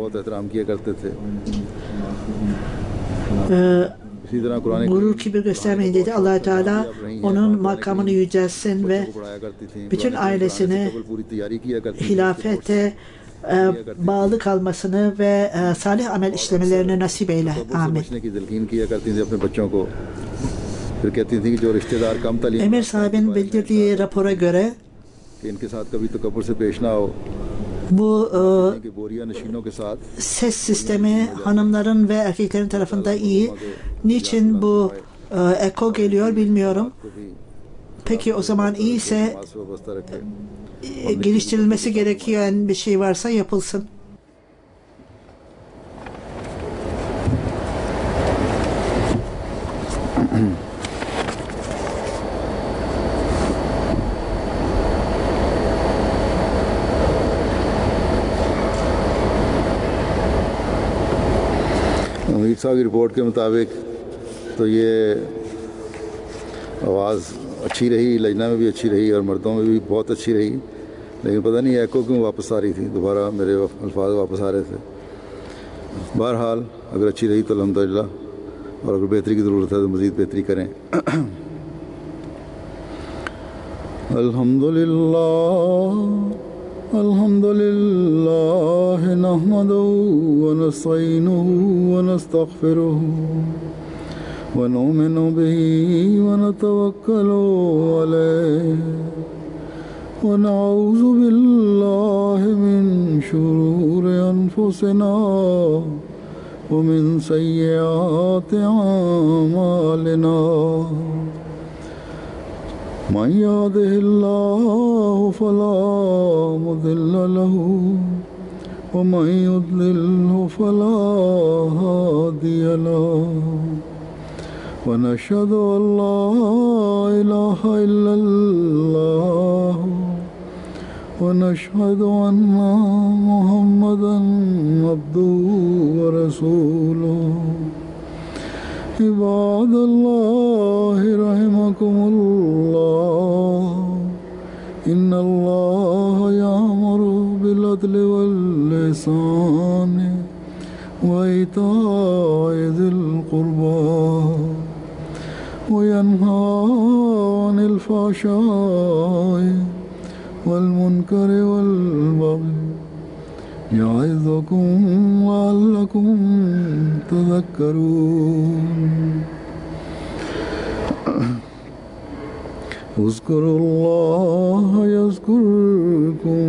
e, gurur kibir göstermeyin dedi. Allah Teala onun makamını yücelsin ve bütün ailesine hilafete e, bağlı kalmasını ve e, salih amel işlemelerini nasip eyle. Amin. Emir sahibinin bildirdiği rapora göre bu e, ses sistemi hanımların ve erkeklerin tarafında iyi. Niçin bu e, eko geliyor bilmiyorum. Peki o zaman iyiyse e, geliştirilmesi gereken bir şey varsa yapılsın. अमीर साहब की रिपोर्ट के मुताबिक तो ये आवाज़ अच्छी रही, लजना में भी अच्छी रही और मर्दों में भी बहुत अच्छी रही, लेकिन पता नहीं एको क्यों वापस आ रही थी, दोबारा मेरे अल्फाज वापस आ रहे थे। बहरहाल अगर अच्छी रही तो अल्हम्दुलिल्लाह, और अगर बेहतरी की ज़रूरत है तो मज़ीद बेहतरी करें। अल्हम्दुलिल्लाह अल्हम्दुलिल्लाह नहमदुहु व नस्तईनुहु व नस्तगफिरुहु व नुमिनु बिही व नतवक्कलु अलैहि व नऊज़ु बिल्लाहि मिन शुरूरि अनफुसिना व मिन सय्यिआति अमालिना। मन यहदिहिल्लाहु फला मुदिल्ल लहु व मन युद्लिल्हु फला हादिय लहु व नशहदु अन ला इलाहा इल्लल्लाह व नशहदु अन्ना मुहम्मदन अब्दुहु व रसूलुहु। इबादल्लाह रहमकुमुल्लाह इन्नल्लाह यामुरु बिल अदलि वल इहसान وإيتاء ذي القربى وينهى عن الفحشاء والمنكر والبغي يعظكم لعلكم تذكرون اذكروا الله يذكركم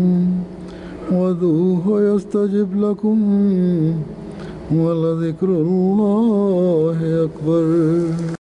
وادعوه يستجب لكم ولذكر الله أكبر.